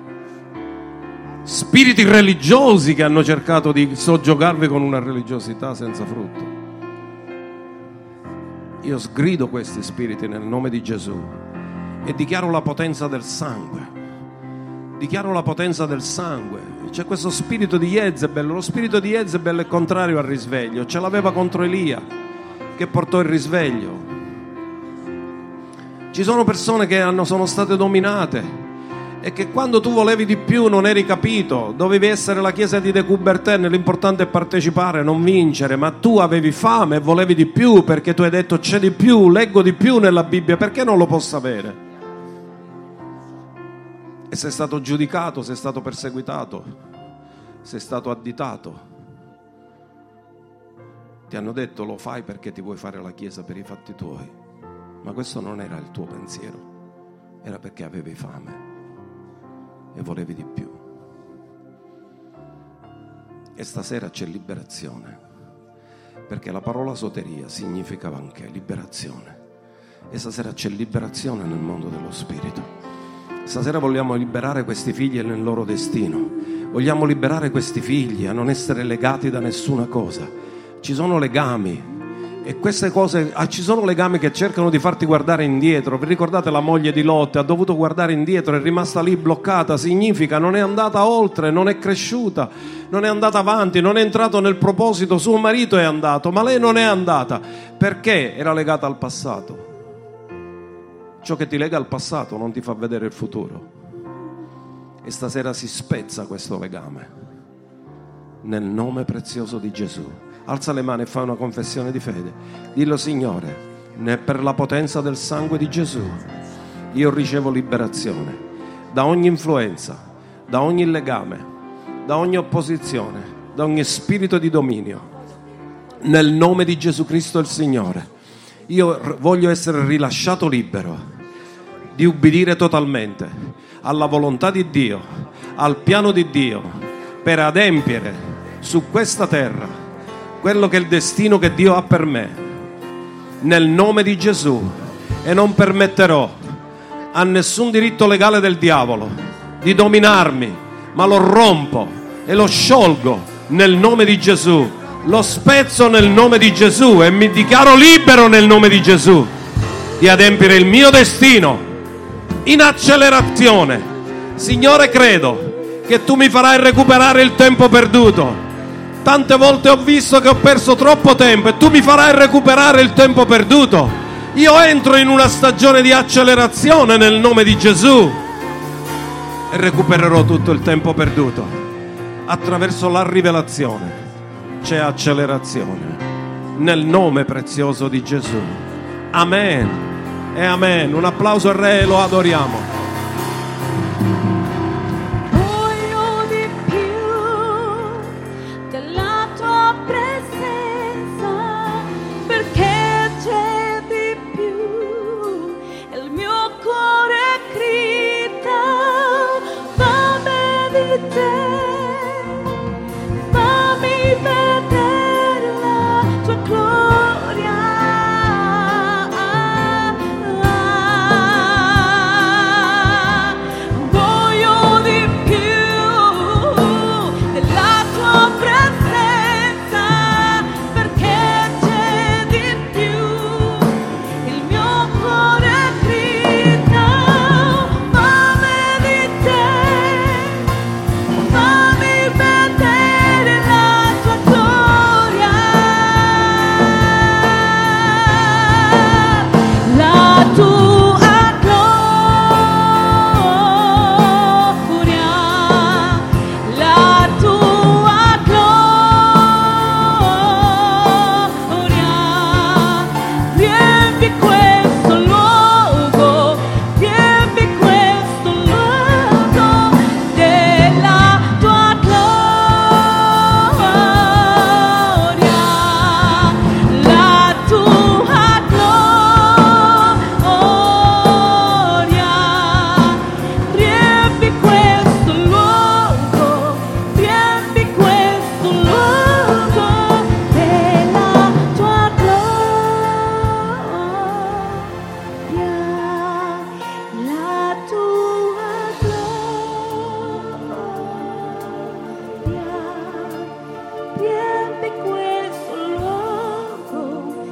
Spiriti religiosi che hanno cercato di soggiogarvi con una religiosità senza frutto, io sgrido questi spiriti nel nome di Gesù e dichiaro la potenza del sangue. Dichiaro la potenza del sangue. C'è questo spirito di Jezebel. Lo spirito di Jezebel è contrario al risveglio. Ce l'aveva contro Elia, che portò il risveglio. Ci sono persone che hanno, sono state dominate e che quando tu volevi di più non eri capito. Dovevi essere la chiesa di De Coubertin, l'importante è partecipare, non vincere. Ma tu avevi fame e volevi di più, perché tu hai detto c'è di più, leggo di più nella Bibbia, perché non lo posso avere? E sei stato giudicato, sei stato perseguitato, sei stato additato. Ti hanno detto lo fai perché ti vuoi fare la chiesa per i fatti tuoi. Ma questo non era il tuo pensiero, era perché avevi fame e volevi di più. E stasera c'è liberazione, perché la parola soteria significa anche liberazione. E stasera c'è liberazione nel mondo dello spirito. Stasera vogliamo liberare questi figli nel loro destino. Vogliamo liberare questi figli a non essere legati da nessuna cosa. Ci sono legami e queste cose, ah, ci sono legami che cercano di farti guardare indietro. Vi ricordate la moglie di Lot? Ha dovuto guardare indietro, è rimasta lì bloccata. Significa non è andata oltre, non è cresciuta, non è andata avanti, non è entrato nel proposito. Suo marito è andato, ma lei non è andata perché era legata al passato. Ciò che ti lega al passato non ti fa vedere il futuro. E stasera si spezza questo legame nel nome prezioso di Gesù. Alza le mani e fa una confessione di fede. Dillo: Signore, per la potenza del sangue di Gesù io ricevo liberazione da ogni influenza, da ogni legame, da ogni opposizione, da ogni spirito di dominio, nel nome di Gesù Cristo il Signore. Io voglio essere rilasciato libero di ubbidire totalmente alla volontà di Dio, al piano di Dio, per adempiere su questa terra quello che è il destino che Dio ha per me, nel nome di Gesù, e non permetterò a nessun diritto legale del diavolo di dominarmi, ma lo rompo e lo sciolgo nel nome di Gesù, lo spezzo nel nome di Gesù e mi dichiaro libero nel nome di Gesù di adempiere il mio destino in accelerazione. Signore, credo che tu mi farai recuperare il tempo perduto. Tante volte ho visto che ho perso troppo tempo e tu mi farai recuperare il tempo perduto. Io entro in una stagione di accelerazione nel nome di Gesù e recupererò tutto il tempo perduto. Attraverso la rivelazione c'è accelerazione nel nome prezioso di Gesù. Amen e amen. Un applauso al Re e lo adoriamo. Voglio di più della tua presenza, perché c'è di più, il mio cuore grida fame di te, fammi vedere la tua gloria. Voglio di più della tua presenza, perché c'è di più, il mio cuore grida fame di te, fammi vedere la tua gloria, la tua gloria, la tua gloria. Riempi questo luogo, riempi questo luogo della tua gloria, la tua gloria. Riempi questo luogo, riempi questo luogo della tua gloria, la tua gloria. Riempi questo luogo,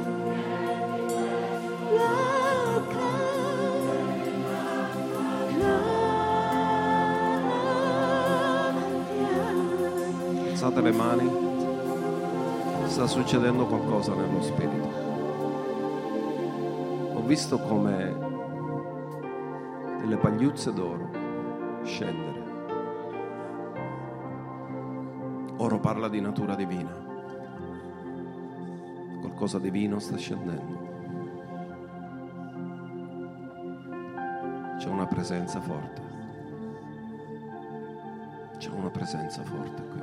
gloria. Alzate le mani. Sta succedendo qualcosa nello spirito. Ho visto come delle pagliuzze d'oro scendere. Oro parla di natura divina. Qualcosa divino sta scendendo. C'è una presenza forte. C'è una presenza forte qui.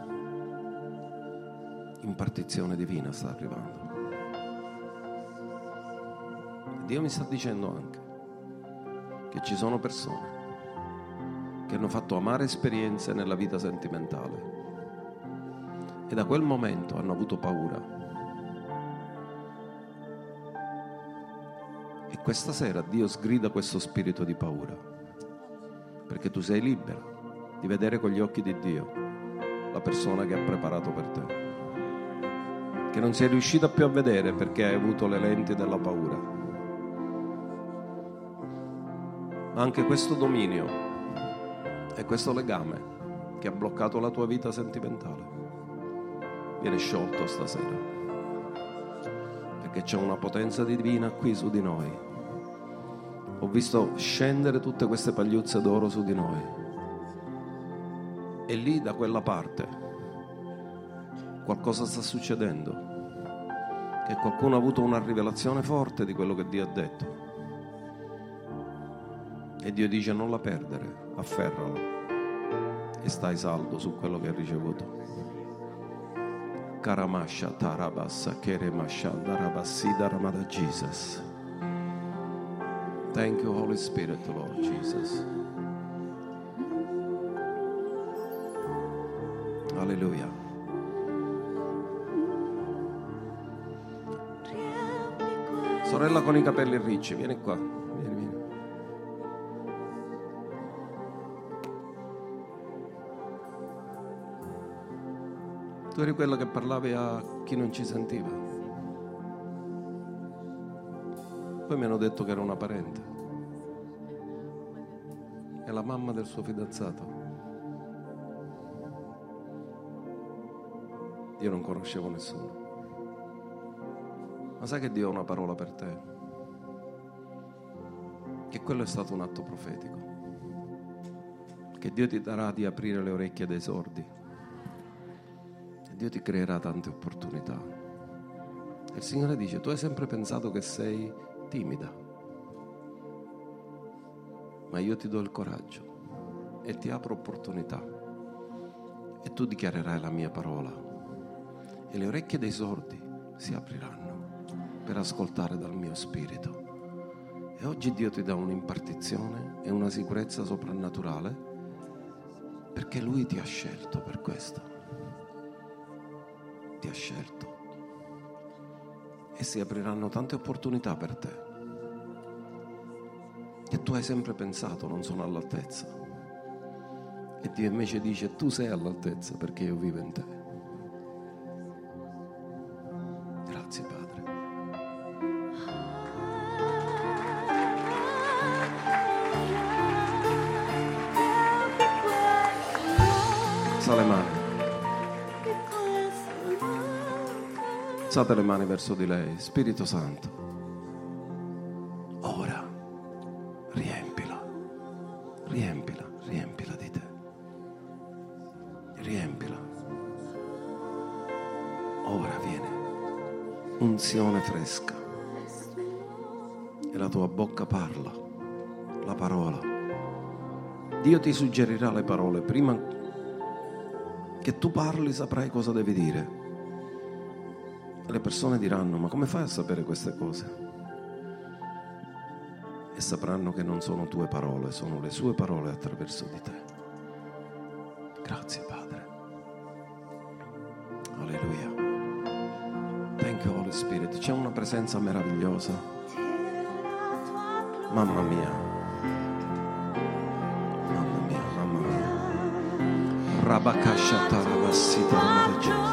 Impartizione divina sta arrivando. Dio mi sta dicendo anche che ci sono persone che hanno fatto amare esperienze nella vita sentimentale e da quel momento hanno avuto paura. E questa sera Dio sgrida questo spirito di paura, perché tu sei libero di vedere con gli occhi di Dio la persona che ha preparato per te, che non sei riuscita più a vedere perché hai avuto le lenti della paura. Ma anche questo dominio e questo legame che ha bloccato la tua vita sentimentale viene sciolto stasera, perché c'è una potenza divina qui su di noi. Ho visto scendere tutte queste pagliuzze d'oro su di noi, e lì da quella parte qualcosa sta succedendo, che qualcuno ha avuto una rivelazione forte di quello che Dio ha detto, e Dio dice: non la perdere, afferralo e stai saldo su quello che hai ricevuto. Karamasha tarabassa keremasha darabasida ramada Jesus. Thank you, Holy Spirit, Lord Jesus. Alleluia. Sorella con i capelli ricci, vieni qua. Vieni, vieni. Tu eri quella che parlavi a chi non ci sentiva. Poi mi hanno detto che era una parente. È la mamma del suo fidanzato. Io non conoscevo nessuno. Ma sai che Dio ha una parola per te? Che quello è stato un atto profetico. Che Dio ti darà di aprire le orecchie dei sordi. E Dio ti creerà tante opportunità. E il Signore dice: tu hai sempre pensato che sei timida, ma io ti do il coraggio e ti apro opportunità. E tu dichiarerai la mia parola. E le orecchie dei sordi si apriranno per ascoltare dal mio spirito. E oggi Dio ti dà un'impartizione e una sicurezza soprannaturale, perché Lui ti ha scelto per questo. Ti ha scelto. E si apriranno tante opportunità per te. E tu hai sempre pensato: non sono all'altezza. E Dio invece dice: tu sei all'altezza perché io vivo in te. Grazie Padre. Alza le mani. Alzate le mani verso di lei. Spirito Santo, ora riempila, riempila, riempila di te. Riempila. Ora viene unzione fresca e la tua bocca parla la parola. Dio ti suggerirà le parole. Prima che tu parli saprai cosa devi dire. E le persone diranno: ma come fai a sapere queste cose? E sapranno che non sono tue parole, sono le sue parole attraverso di te. Grazie Padre. Alleluia. Thank you Holy Spirit. C'è una presenza meravigliosa. Mamma mia. Mamma mia, mamma mia. Rabakashata rabassita rabassita.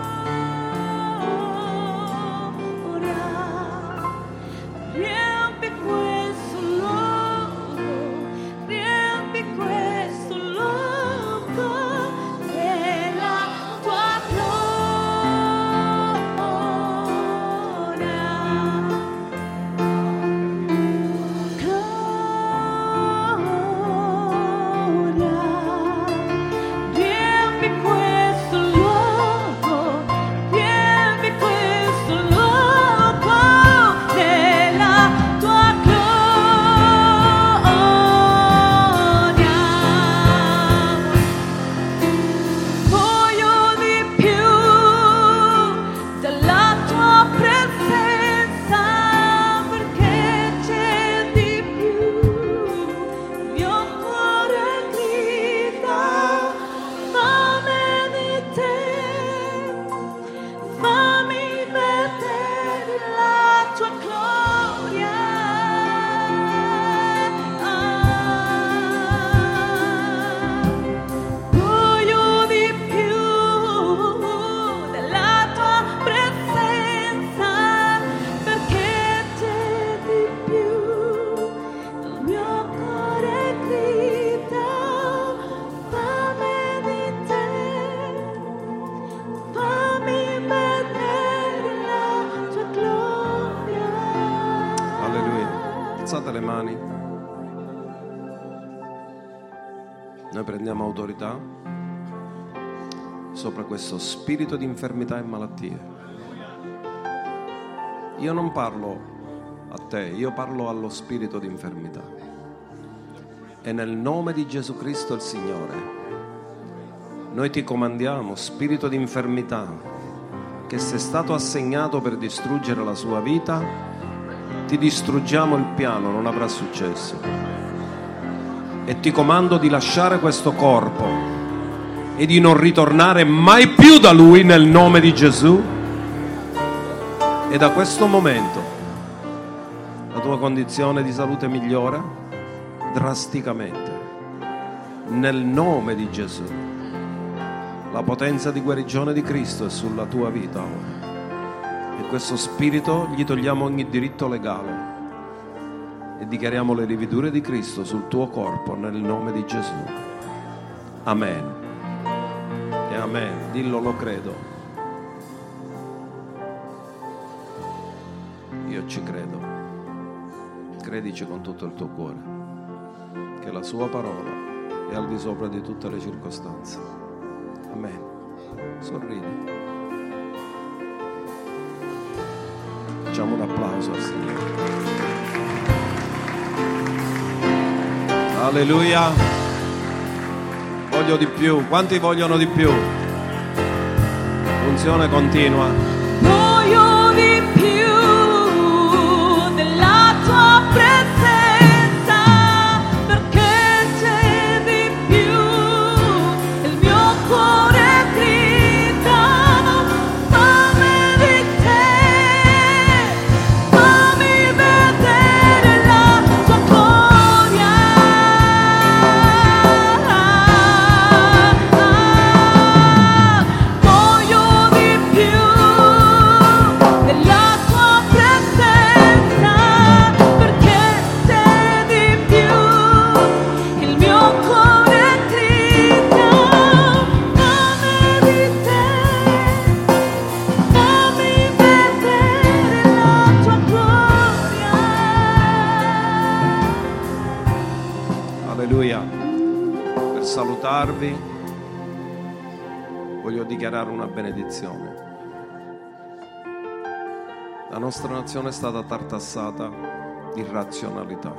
Le mani. Noi prendiamo autorità sopra questo spirito di infermità e malattie. Io non parlo a te, io parlo allo spirito di infermità. E nel nome di Gesù Cristo il Signore, noi ti comandiamo, spirito di infermità, che sei stato assegnato per distruggere la sua vita, ti distruggiamo il piano, non avrà successo. E ti comando di lasciare questo corpo e di non ritornare mai più da lui nel nome di Gesù. E da questo momento tua condizione di salute migliora drasticamente. Nel nome di Gesù. La potenza di guarigione di Cristo è sulla tua vita ora. E questo spirito gli togliamo ogni diritto legale e dichiariamo le rivedure di Cristo sul tuo corpo nel nome di Gesù. Amen. E amen. Dillo, lo credo. Io ci credo. Credici con tutto il tuo cuore che la sua parola è al di sopra di tutte le circostanze. Amen. Sorridi. Facciamo un applauso al Signore. Alleluia. Voglio di più. Quanti vogliono di più? Funzione continua. Voglio di più della tua presenza, perché c'è di più, il mio cuore grida, fammi di te, fammi vedere la tua gloria. Voglio di più della tua presenza, perché c'è di più, il mio cuore grida, fammi di te, fammi vedere la tua gloria. Alleluia. Per salutarvi voglio dichiarare una benedizione. La nostra nazione è stata tartassata di razionalità.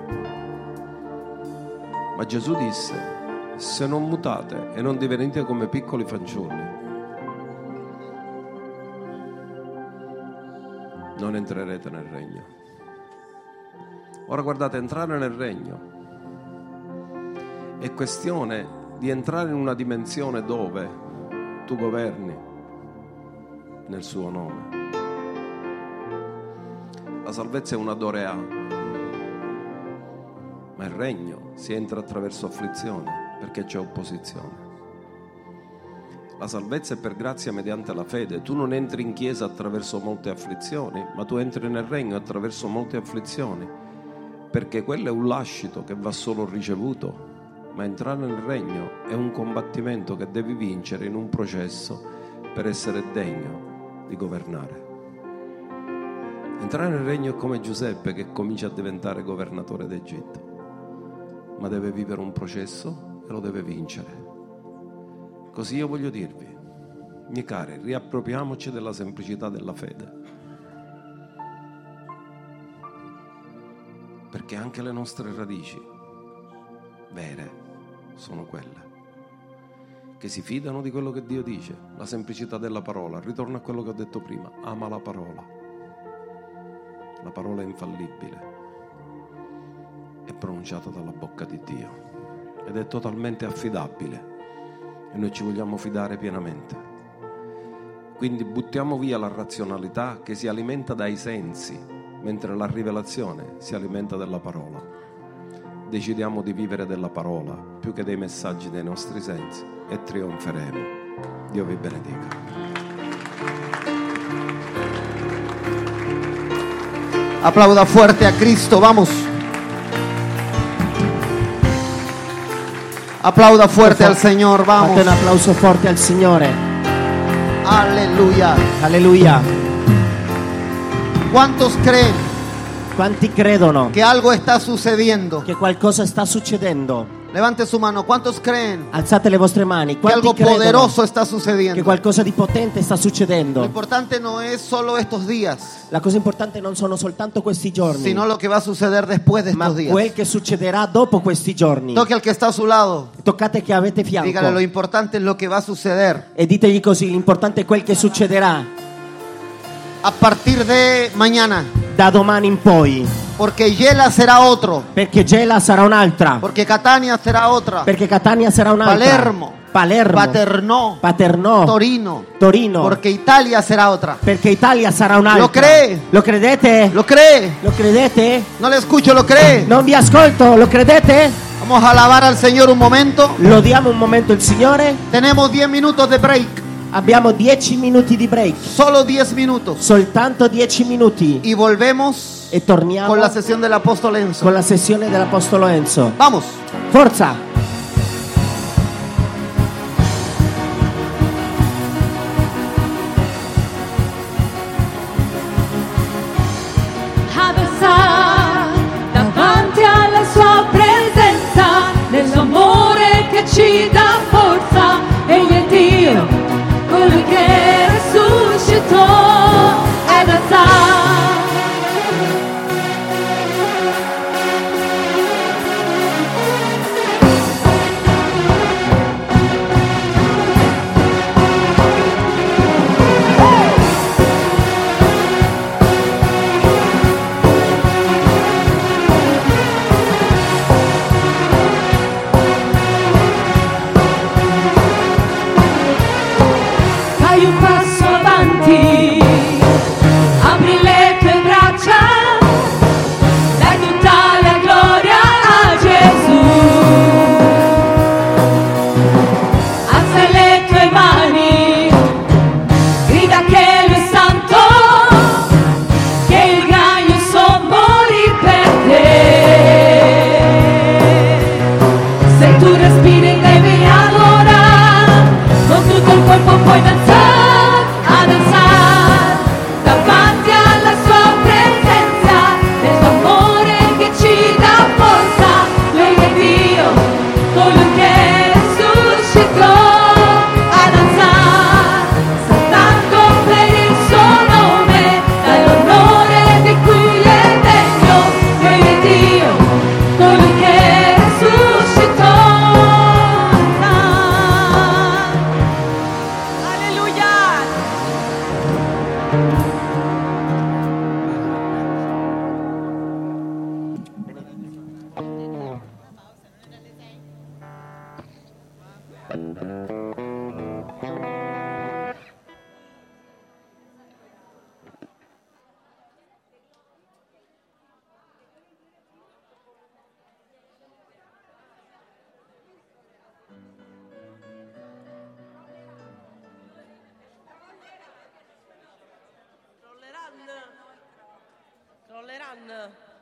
Ma Gesù disse: se non mutate e non divenite come piccoli fanciulli, non entrerete nel regno. Ora guardate, entrare nel regno è questione di entrare in una dimensione dove tu governi nel suo nome. La salvezza è una dorea, ma il regno si entra attraverso afflizioni, perché c'è opposizione. La salvezza è per grazia mediante la fede. Tu non entri in chiesa attraverso molte afflizioni, ma tu entri nel regno attraverso molte afflizioni, perché quello è un lascito che va solo ricevuto. Ma entrare nel regno è un combattimento che devi vincere in un processo per essere degno di governare. Entrare nel regno è come Giuseppe che comincia a diventare governatore d'Egitto, ma deve vivere un processo e lo deve vincere. Così io voglio dirvi, miei cari, riappropriamoci della semplicità della fede, perché anche le nostre radici vere sono quelle che si fidano di quello che Dio dice. La semplicità della parola, ritorno a quello che ho detto prima: ama la parola. La parola è infallibile, è pronunciata dalla bocca di Dio ed è totalmente affidabile, e noi ci vogliamo fidare pienamente. Quindi buttiamo via la razionalità che si alimenta dai sensi, mentre la rivelazione si alimenta della parola. Decidiamo di vivere della parola più che dei messaggi dei nostri sensi e trionferemo. Dio vi benedica. Aplauda fuerte a Cristo, vamos. Aplauda fuerte al Señor, Fate un vamos. applauso forte al Signore. Aleluya. Alleluia. ¿Cuántos creen Quanti credono que algo está sucediendo? che qualcosa sta succedendo? Levante su mano. ¿Cuántos creen Alzate le vostre mani. que Quanti algo credono poderoso está che sucediendo? qualcosa di potente sta Lo succedendo? importante no es solo estos días, La cosa importante non sono soltanto questi giorni, sino lo que va a suceder después de ma estos días. quel che succederà dopo questi giorni. Toque al que está a su lado. Toccate che avete fianco Dígale, lo importante es lo que va a suceder e ditegli così: l'importante è quel che succederà a partir de mañana. da domani in poi, Porque Yela será otro. perché Gela sarà un'altra, Porque Catania será otra. perché Catania sarà un'altra, Palermo, Palermo, Paternò, Paternò, Torino, Torino, porque Italia será otra. perché Italia sarà un'altra. Lo cree? Lo credete? ¿Lo cree? Lo credete? No le escucho, ¿lo cree? Non vi ascolto, lo credete? Vamos a alabar al Señor un momento. Lodiamo un momento il Signore. Tenemos diez minutos de break. Abbiamo dieci minuti di break. Solo diez minutos. Soltanto dieci minuti. Y volvemos E torniamo con la sesión del apóstol Enzo. con la sessione dell'Apostolo Enzo. Vamos. Forza! Avanzare davanti alla sua presenza, nell'amore che ci dà forza. Egli è Dio, colui che risuscitò. Ed alzare fai un passo avanti, apri le tue braccia, dai tutta la gloria a Gesù. Alza le tue mani, grida che Lui è santo, che il gragno son morì per te. Se tu respiri devi adorare, con tutto il corpo puoi danzare, a danzare, davanti alla sua presenza, nel suo amore che ci dà forza. Lui è Dio, colui che risuscitò. A danzare, saltando per il suo nome, dall'onore di cui è degno. Lui è Dio, colui che risuscitò. Alleluia! Crolleranno. Crolleranno.